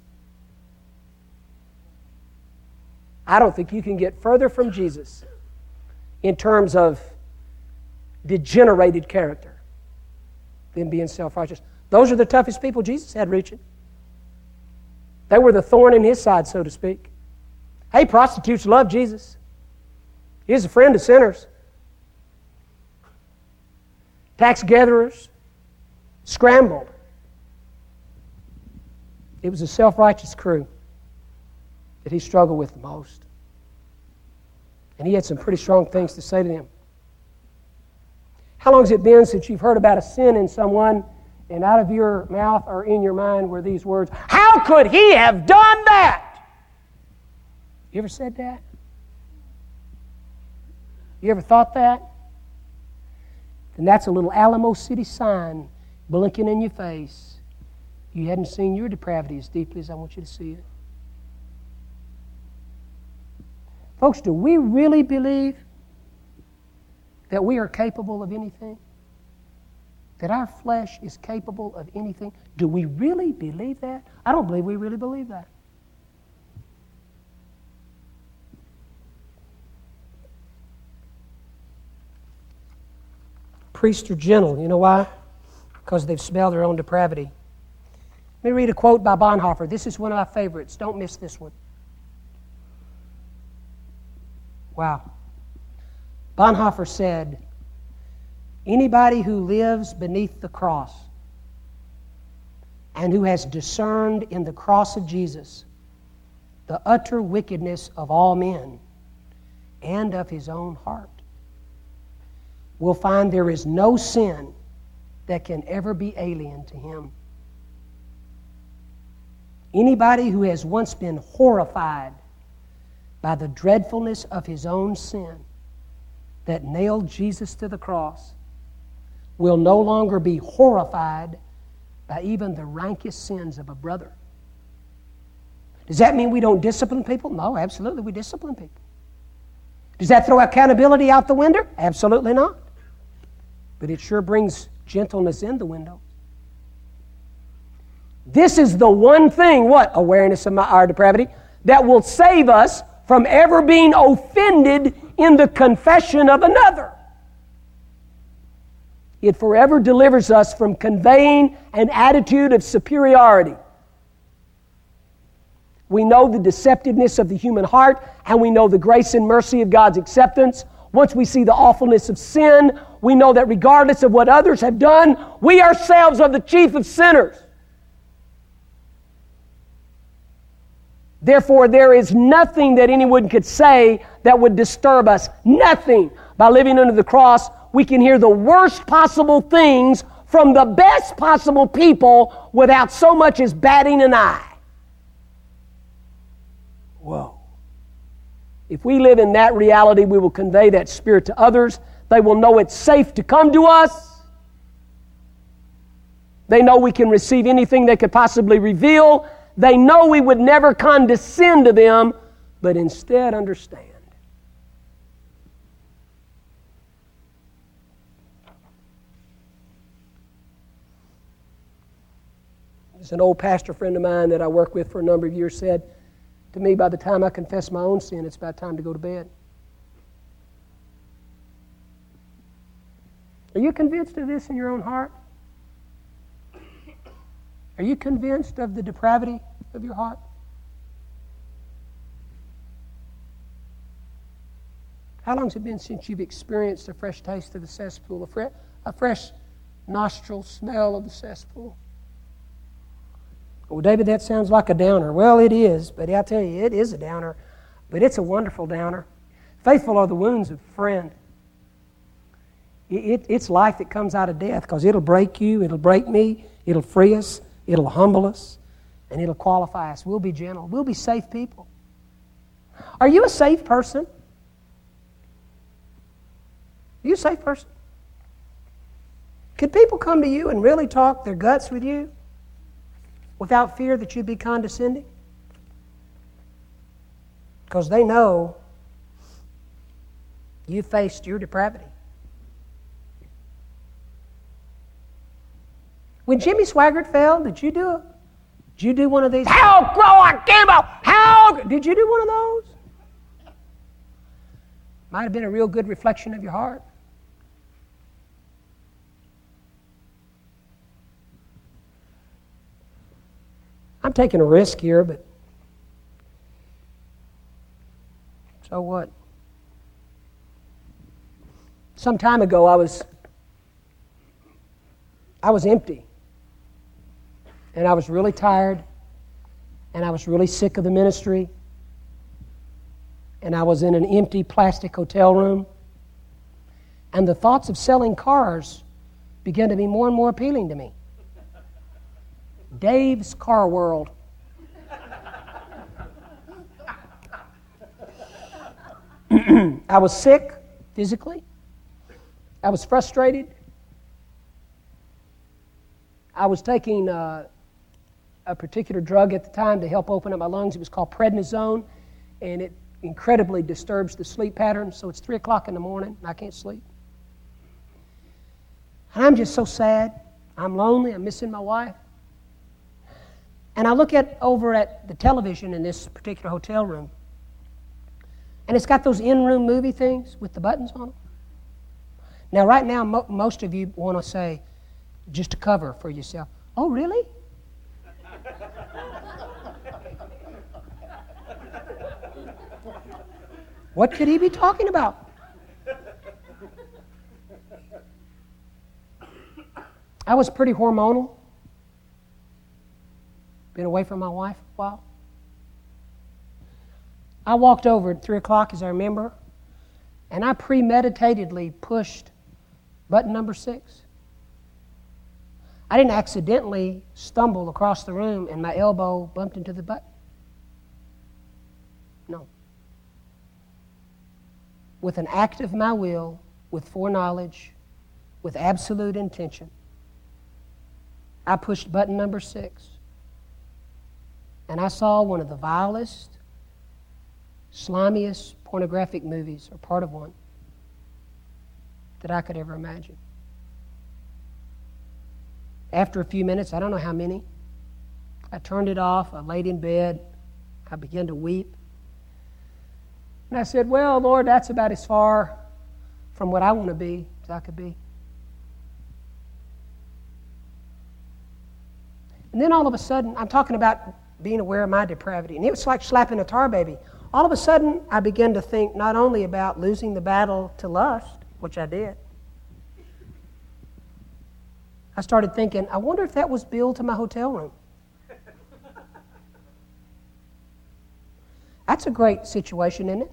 I don't think you can get further from Jesus in terms of degenerated character than being self-righteous. Those are the toughest people Jesus had reaching. They were the thorn in his side, so to speak. Hey, prostitutes love Jesus. He's a friend of sinners. Tax gatherers scrambled. It was a self-righteous crew that he struggled with the most. And he had some pretty strong things to say to them. How long has it been since you've heard about a sin in someone and out of your mouth or in your mind were these words, "How could he have done that?" You ever said that? You ever thought that? And that's a little Alamo City sign blinking in your face. You hadn't seen your depravity as deeply as I want you to see it. Folks, do we really believe that we are capable of anything? That our flesh is capable of anything? Do we really believe that? I don't believe we really believe that. Priests are gentle. You know why? Because they've smelled their own depravity. Let me read a quote by Bonhoeffer. This is one of my favorites. Don't miss this one. Wow. Bonhoeffer said, "Anybody who lives beneath the cross and who has discerned in the cross of Jesus the utter wickedness of all men and of his own heart will find there is no sin that can ever be alien to him. Anybody who has once been horrified by the dreadfulness of his own sin that nailed Jesus to the cross will no longer be horrified by even the rankest sins of a brother." Does that mean we don't discipline people? No, absolutely, we discipline people. Does that throw accountability out the window? Absolutely not. But it sure brings gentleness in the window. This is the one thing, what? Awareness of our depravity, that will save us from ever being offended in the confession of another. It forever delivers us from conveying an attitude of superiority. We know the deceptiveness of the human heart, and we know the grace and mercy of God's acceptance. Once we see the awfulness of sin, we know that regardless of what others have done, we ourselves are the chief of sinners. Therefore, there is nothing that anyone could say that would disturb us. Nothing. By living under the cross, we can hear the worst possible things from the best possible people without so much as batting an eye. Whoa. If we live in that reality, we will convey that spirit to others. They will know it's safe to come to us. They know we can receive anything they could possibly reveal. They know we would never condescend to them, but instead understand. As an old pastor friend of mine that I worked with for a number of years said to me, by the time I confess my own sin, it's about time to go to bed. Are you convinced of this in your own heart? Are you convinced of the depravity of your heart? How long has it been since you've experienced a fresh taste of the cesspool, a fresh nostril smell of the cesspool? Well, David, that sounds like a downer. Well, it is, but I'll tell you, it is a downer, but it's a wonderful downer. Faithful are the wounds of a friend. It's life that comes out of death, because it'll break you, it'll break me, it'll free us, it'll humble us, and it'll qualify us. We'll be gentle. We'll be safe people. Are you a safe person? Are you a safe person? Could people come to you and really talk their guts with you without fear that you'd be condescending? Because they know you faced your depravity. When Jimmy Swaggart fell, did you do one of these? How grow I came out? How did you do one of those? Might have been a real good reflection of your heart. I'm taking a risk here, but so what? Some time ago, I was empty, and I was really tired, and I was really sick of the ministry, and I was in an empty plastic hotel room, and the thoughts of selling cars began to be more and more appealing to me. Dave's Car World. I was sick physically. I was frustrated. I was taking a particular drug at the time to help open up my lungs. It was called prednisone, and it incredibly disturbs the sleep pattern, so it's 3 o'clock in the morning, and I can't sleep. And I'm just so sad. I'm lonely. I'm missing my wife. And I look over at the television in this particular hotel room, and it's got those in-room movie things with the buttons on them. Now, right now, most of you want to say, just to cover for yourself, oh, really? What could he be talking about? I was pretty hormonal. Been away from my wife a while. I walked over at 3 o'clock, as I remember, and I premeditatedly pushed button number 6. I didn't accidentally stumble across the room and my elbow bumped into the button. No. With an act of my will, with foreknowledge, with absolute intention, I pushed button number 6. And I saw one of the vilest, slimiest pornographic movies, or part of one, that I could ever imagine. After a few minutes, I don't know how many, I turned it off, I laid in bed, I began to weep. And I said, well, Lord, that's about as far from what I want to be as I could be. And then all of a sudden, I'm talking about being aware of my depravity. And it was like slapping a tar baby. All of a sudden, I began to think not only about losing the battle to lust, which I did. I started thinking, I wonder if that was billed to my hotel room. That's a great situation, isn't it?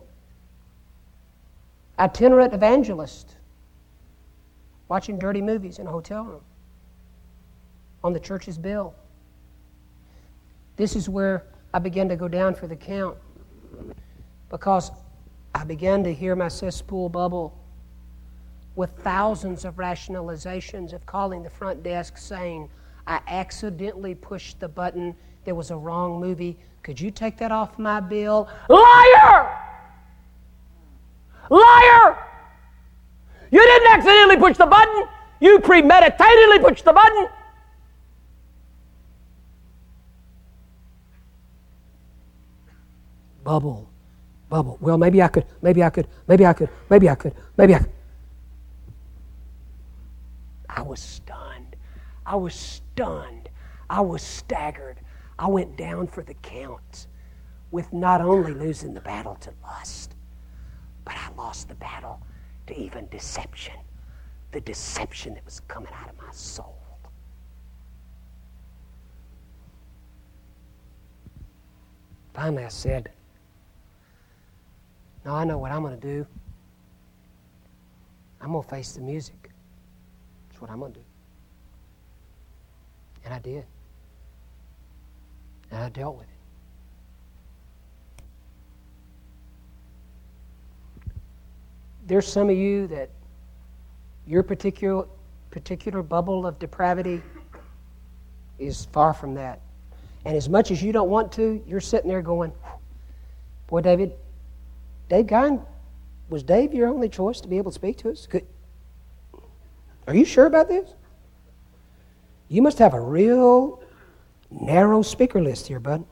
Itinerant evangelist watching dirty movies in a hotel room on the church's bill. This is where I began to go down for the count, because I began to hear my cesspool bubble with thousands of rationalizations of calling the front desk saying, I accidentally pushed the button, there was a wrong movie, could you take that off my bill? Liar! Liar! You didn't accidentally push the button, you premeditatedly pushed the button. Bubble. Well, maybe I could. I was stunned. I was staggered. I went down for the count with not only losing the battle to lust, but I lost the battle to even deception. The deception that was coming out of my soul. Finally, I said, no, I know what I'm going to do. I'm going to face the music. That's what I'm going to do. And I did. And I dealt with it. there's some of you that your particular bubble of depravity is far from that. And as much as you don't want to, you're sitting there going, boy, Dave Guyon, was Dave your only choice to be able to speak to us? Are you sure about this? You must have a real narrow speaker list here, bud.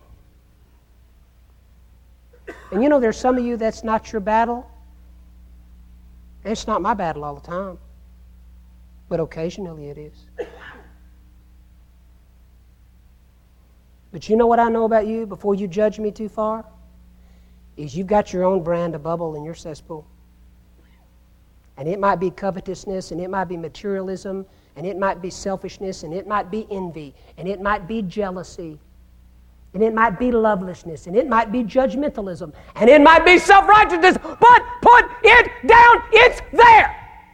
And you know, there's some of you that's not your battle. And it's not my battle all the time. But occasionally it is. But you know what I know about you before you judge me too far? Is you've got your own brand of bubble in your cesspool. And it might be covetousness, and it might be materialism, and it might be selfishness, and it might be envy, and it might be jealousy, and it might be lovelessness, and it might be judgmentalism, and it might be self-righteousness, but put it down, it's there.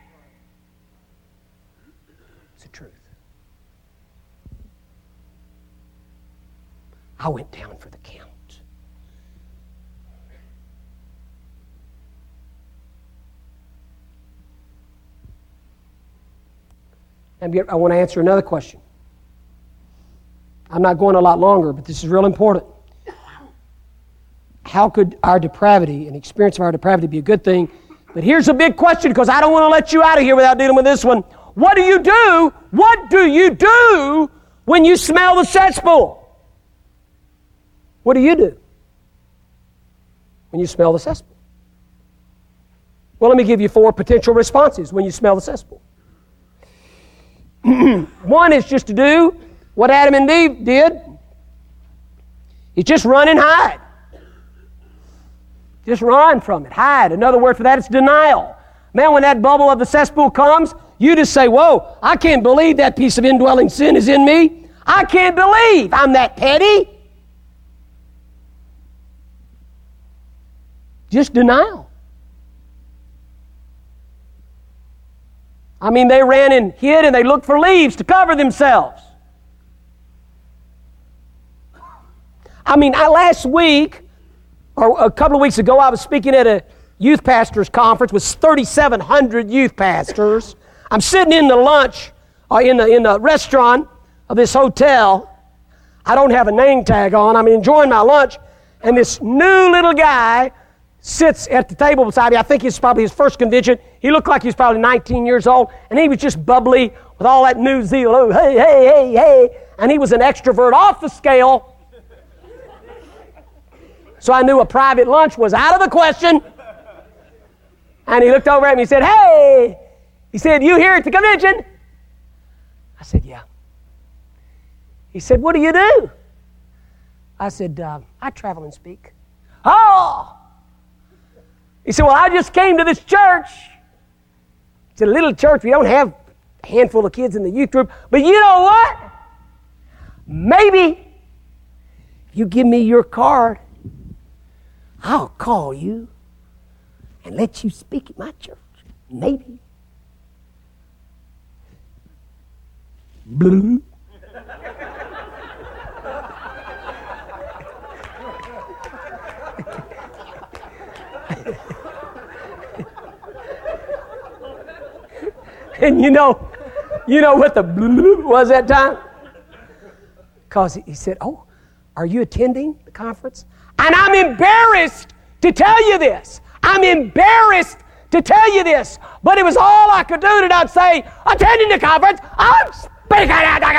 It's the truth. I went down for the count. I want to answer another question. I'm not going a lot longer, but this is real important. How could our depravity and experience of our depravity be a good thing? But here's a big question, because I don't want to let you out of here without dealing with this one. What do you do? What do you do when you smell the cesspool? What do you do when you smell the cesspool? Well, let me give you 4 potential responses when you smell the cesspool. One is just to do what Adam and Eve did. You just run and hide. Just run from it. Hide. Another word for that is denial. Man, when that bubble of the cesspool comes, you just say, whoa, I can't believe that piece of indwelling sin is in me. I can't believe I'm that petty. Just denial. I mean, they ran and hid and they looked for leaves to cover themselves. I mean, last week, or a couple of weeks ago, I was speaking at a youth pastors conference with 3,700 youth pastors. I'm sitting in the lunch, in the restaurant of this hotel. I don't have a name tag on. I'm enjoying my lunch. And this new little guy sits at the table beside me. I think it's probably his first convention. He looked like he was probably 19 years old, and he was just bubbly with all that new zeal. Oh, hey, hey, hey, hey. And he was an extrovert off the scale. So I knew a private lunch was out of the question. And he looked over at me and said, hey. He said, you here at the convention? I said, yeah. He said, what do you do? I said, I travel and speak. Oh! He said, well, I just came to this church. It's a little church. We don't have a handful of kids in the youth group. But you know what? Maybe if you give me your card, I'll call you and let you speak at my church. Maybe. Blue. And you know what the was that time? Because he said, oh, are you attending the conference? And I'm embarrassed to tell you this. I'm embarrassed to tell you this. But it was all I could do to not say, attending the conference, I'm speaking at the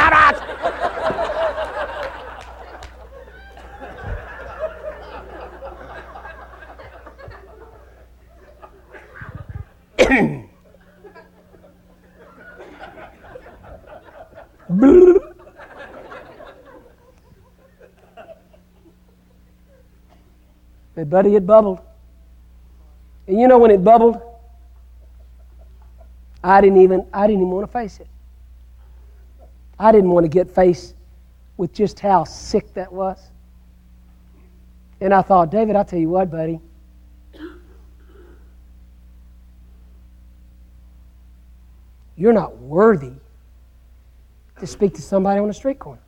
conference. But buddy, it bubbled. And you know when it bubbled, I didn't even want to face it. I didn't want to get faced with just how sick that was. And I thought, David, I'll tell you what, buddy. You're not worthy to speak to somebody on a street corner.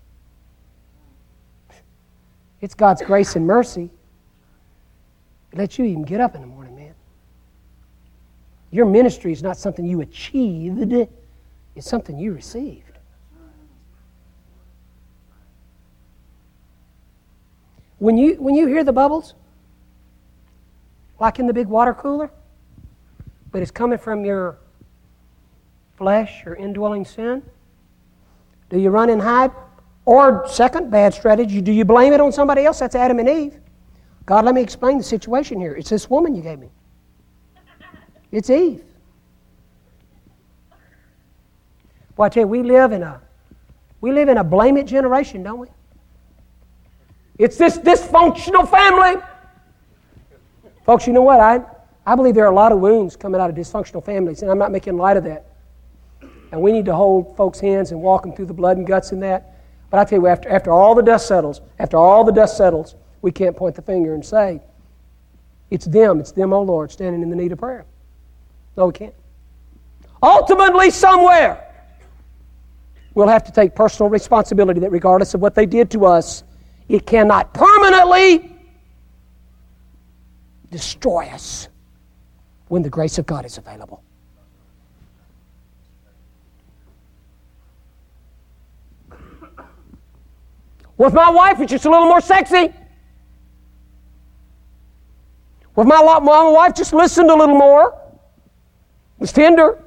It's God's grace and mercy that lets you even get up in the morning, man. Your ministry is not something you achieved. It's something you received. When you hear the bubbles, like in the big water cooler, but it's coming from your flesh or indwelling sin, do you run and hide? Or second, bad strategy, do you blame it on somebody else? That's Adam and Eve. God, let me explain the situation here. It's this woman you gave me. It's Eve. Well, I tell you, we live in a blame it generation, don't we? It's this dysfunctional family. Folks, you know what? I believe there are a lot of wounds coming out of dysfunctional families, and I'm not making light of that. And we need to hold folks' hands and walk them through the blood and guts in that. But I tell you, after all the dust settles, we can't point the finger and say, it's them, oh Lord, standing in the need of prayer. No, we can't. Ultimately, somewhere, we'll have to take personal responsibility that regardless of what they did to us, it cannot permanently destroy us when the grace of God is available. Well, if my wife was just a little more sexy, well, if my wife just listened a little more, was tender,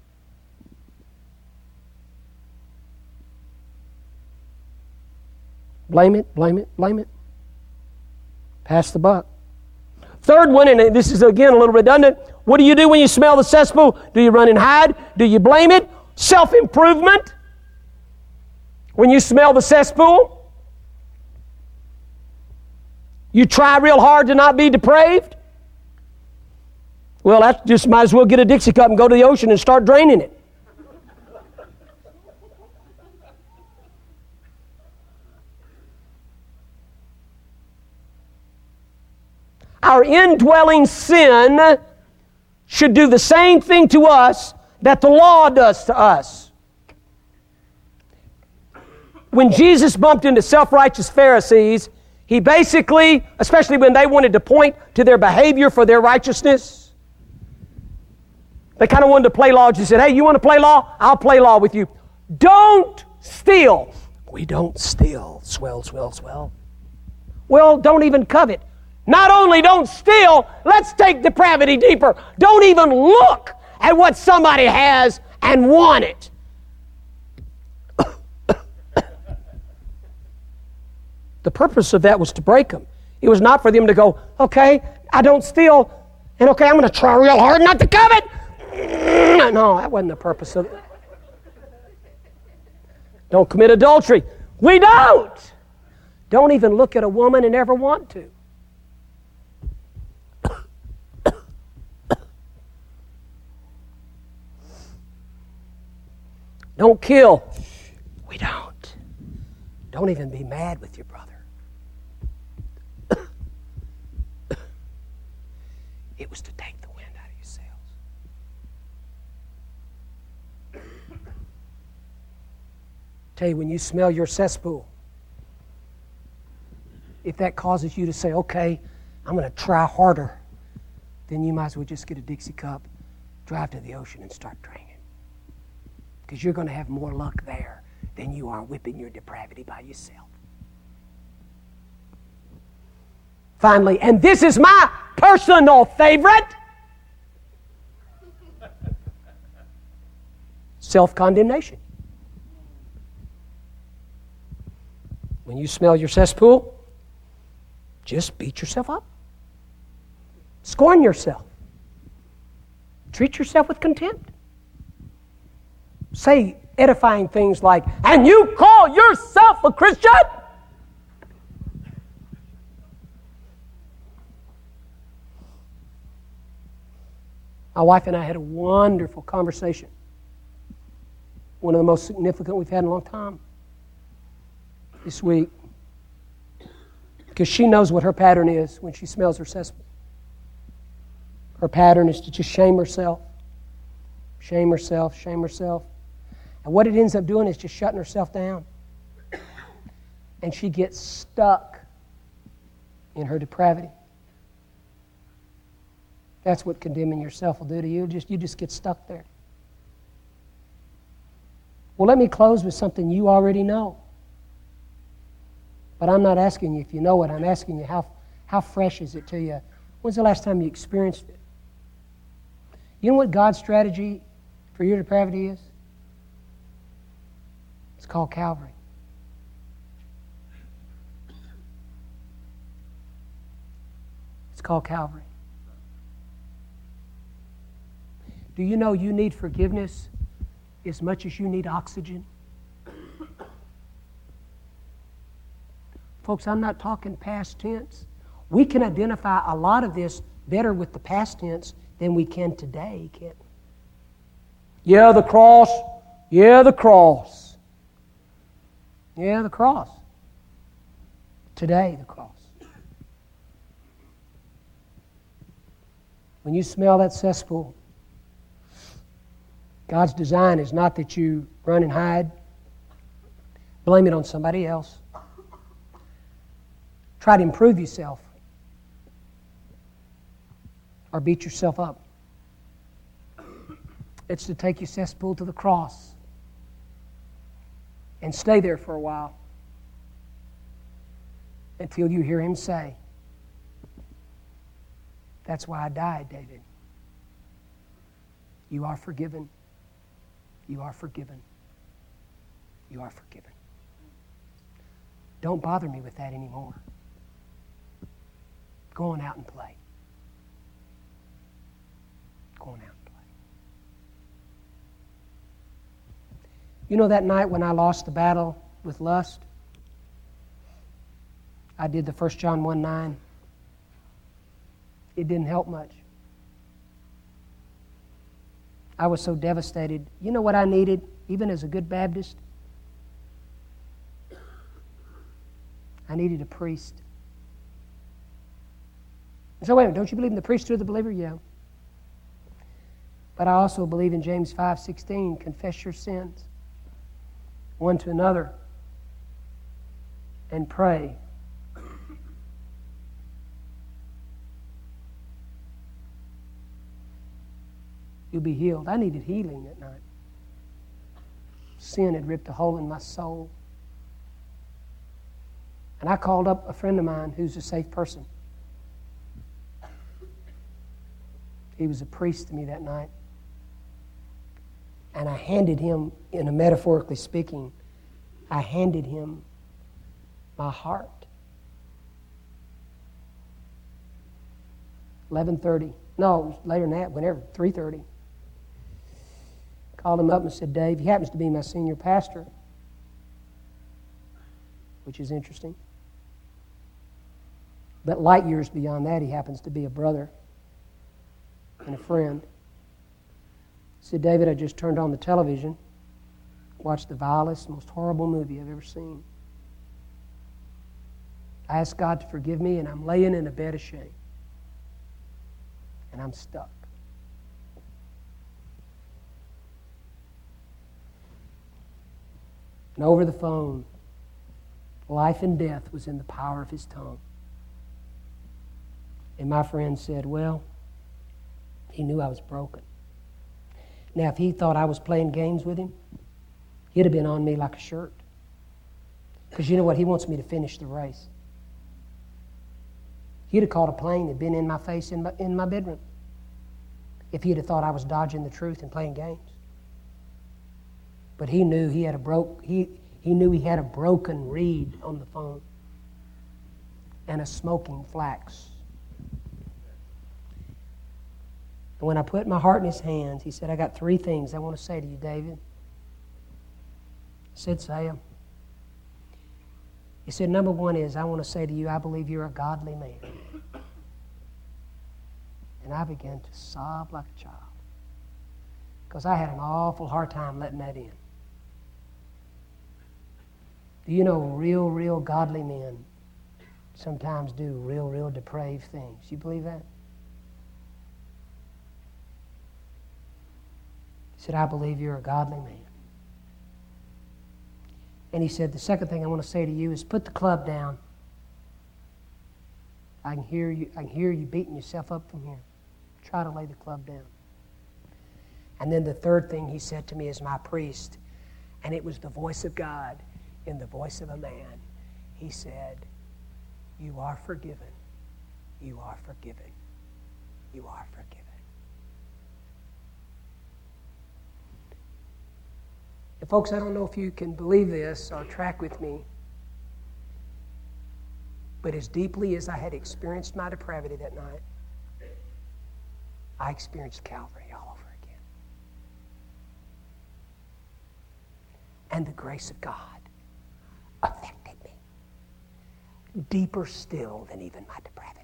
blame it. Pass the buck. Third one, and this is again a little redundant, what do you do when you smell the cesspool? Do you run and hide? Do you blame it? Self-improvement. When you smell the cesspool, you try real hard to not be depraved. Well, that just might as well get a Dixie cup and go to the ocean and start draining it. Our indwelling sin should do the same thing to us that the law does to us. When Jesus bumped into self-righteous Pharisees, he basically, especially when they wanted to point to their behavior for their righteousness, they kind of wanted to play law. He said, hey, you want to play law? I'll play law with you. Don't steal. We don't steal. Swell. Well, don't even covet. Not only don't steal, let's take depravity deeper. Don't even look at what somebody has and want it. The purpose of that was to break them. It was not for them to go, okay, I don't steal, and okay, I'm going to try real hard not to covet. No, that wasn't the purpose of it. Don't commit adultery. We don't. Don't even look at a woman and ever want to. Don't kill. We don't. Don't even be mad with your brother. It was to take the wind out of your sails. Tell you, when you smell your cesspool, if that causes you to say, okay, I'm going to try harder, then you might as well just get a Dixie cup, drive to the ocean and start draining. Because you're going to have more luck there than you are whipping your depravity by yourself. Finally, and this is my personal favorite, self-condemnation. When you smell your cesspool, just beat yourself up. Scorn yourself. Treat yourself with contempt. Say edifying things like, and you call yourself a Christian? My wife and I had a wonderful conversation. One of the most significant we've had in a long time. This week. Because she knows what her pattern is when she smells her cesspool. Her pattern is to just shame herself. Shame herself. And what it ends up doing is just shutting herself down. And she gets stuck in her depravity. That's what condemning yourself will do to you. You just get stuck there. Well, let me close with something you already know. But I'm not asking you if you know it. I'm asking you how fresh is it to you? When's the last time you experienced it? You know what God's strategy for your depravity is? It's called Calvary. It's called Calvary. Do you know you need forgiveness as much as you need oxygen? Folks, I'm not talking past tense. We can identify a lot of this better with the past tense than we can today, can't we? Yeah, the cross. Yeah, the cross. Yeah, the cross. Today, the cross. When you smell that cesspool, God's design is not that you run and hide, blame it on somebody else, try to improve yourself, or beat yourself up. It's to take your cesspool to the cross and stay there for a while until you hear Him say, "That's why I died, David. You are forgiven. You are forgiven. You are forgiven. Don't bother me with that anymore. Go on out and play. Go on out and play." You know that night when I lost the battle with lust? I did the 1 John 1:9. It didn't help much. I was so devastated. You know what I needed, even as a good Baptist? I needed a priest. So wait a minute, don't you believe in the priesthood of the believer? Yeah. But I also believe in James 5:16, confess your sins one to another and pray. You'll be healed. I needed healing that night. Sin had ripped a hole in my soul. And I called up a friend of mine who's a safe person. He was a priest to me that night. And I handed him, in a metaphorically speaking, I handed him my heart. 11:30. No, it was later than that, whenever, 3:30. Called him up and said, "Dave," he happens to be my senior pastor, which is interesting. But light years beyond that, he happens to be a brother and a friend. He said, "David, I just turned on the television, watched the vilest, most horrible movie I've ever seen. I asked God to forgive me, and I'm laying in a bed of shame. And I'm stuck." And over the phone, life and death was in the power of his tongue. And my friend said, well, he knew I was broken. Now, if he thought I was playing games with him, he'd have been on me like a shirt. Because you know what? He wants me to finish the race. He'd have called a plane and been in my face in my bedroom if he'd have thought I was dodging the truth and playing games. But he knew he had a broken reed on the phone and a smoking flax. And when I put my heart in his hands, he said, "I got 3 things I want to say to you, David." I said, "Say them." He said, "Number 1 is, I want to say to you, I believe you're a godly man." And I began to sob like a child because I had an awful hard time letting that in. Do you know real godly men sometimes do real depraved things? You believe that? He said, "I believe you're a godly man." And he said, "The second thing I want to say to you is put the club down. I can hear you beating yourself up from here. try to lay the club down. And then the third thing he said to me as my priest, and it was the voice of God in the voice of a man. He said, "You are forgiven. You are forgiven. You are forgiven." And folks, I don't know if you can believe this or track with me, but as deeply as I had experienced my depravity that night, I experienced Calvary all over again. And the grace of God affected me deeper still than even my depravity.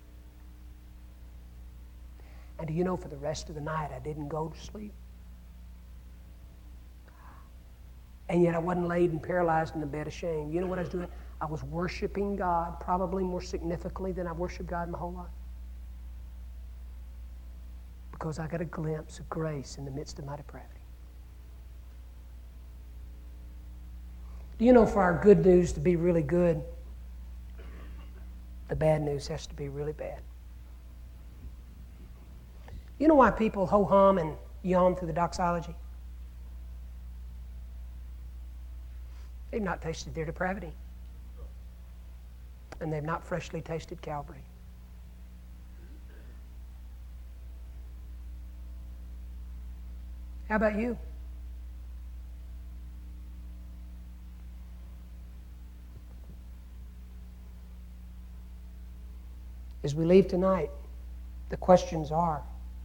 And do you know, for the rest of the night, I didn't go to sleep. And yet I wasn't laid and paralyzed in the bed of shame. You know what I was doing? I was worshiping God probably more significantly than I've worshiped God my whole life. Because I got a glimpse of grace in the midst of my depravity. Do you know, for our good news to be really good, the bad news has to be really bad. You know why people ho-hum and yawn through the doxology? They've not tasted their depravity. And they've not freshly tasted Calvary. How about you? As we leave tonight, the questions are,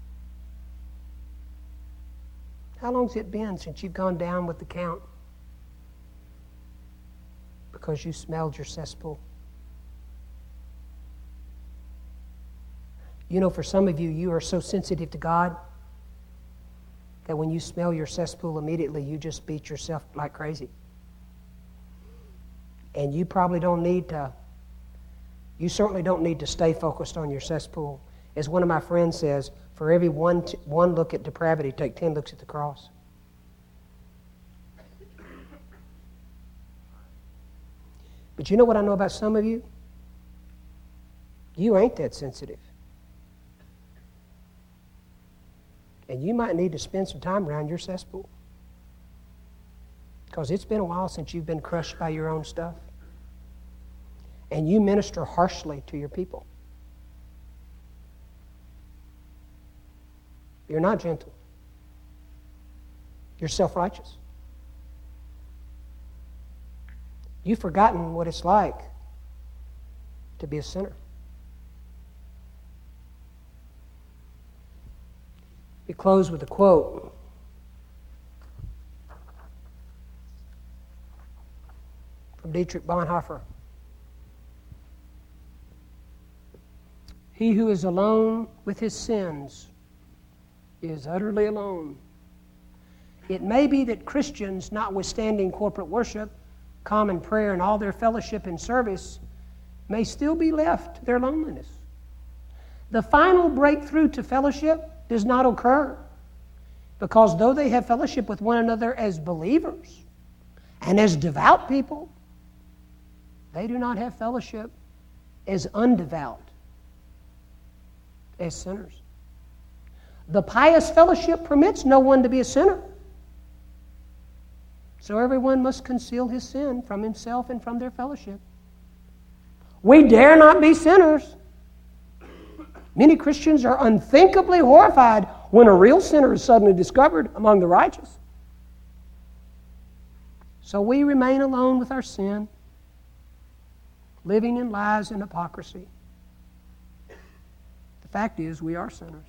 how long's it been since you've gone down with the count because you smelled your cesspool? You know, for some of you, you are so sensitive to God that when you smell your cesspool immediately, you just beat yourself like crazy. And you probably don't need to, you certainly don't need to stay focused on your cesspool. As one of my friends says, for every one look at depravity, take 10 looks at the cross. But you know what I know about some of you? You ain't that sensitive. And you might need to spend some time around your cesspool. Because it's been a while since you've been crushed by your own stuff. And you minister harshly to your people. You're not gentle. You're self-righteous. You've forgotten what it's like to be a sinner. We close with a quote. From Dietrich Bonhoeffer. He who is alone with his sins is utterly alone. It may be that Christians, notwithstanding corporate worship, common prayer, and all their fellowship and service, may still be left to their loneliness. The final breakthrough to fellowship does not occur, because though they have fellowship with one another as believers and as devout people, they do not have fellowship as undevout, as sinners. The pious fellowship permits no one to be a sinner. So everyone must conceal his sin from himself and from their fellowship. We dare not be sinners. Many Christians are unthinkably horrified when a real sinner is suddenly discovered among the righteous. So we remain alone with our sin, living in lies and hypocrisy. The fact is, we are sinners.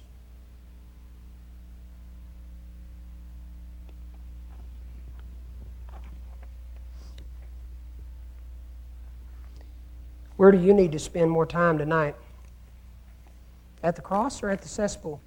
Where do you need to spend more time tonight? At the cross or at the cesspool?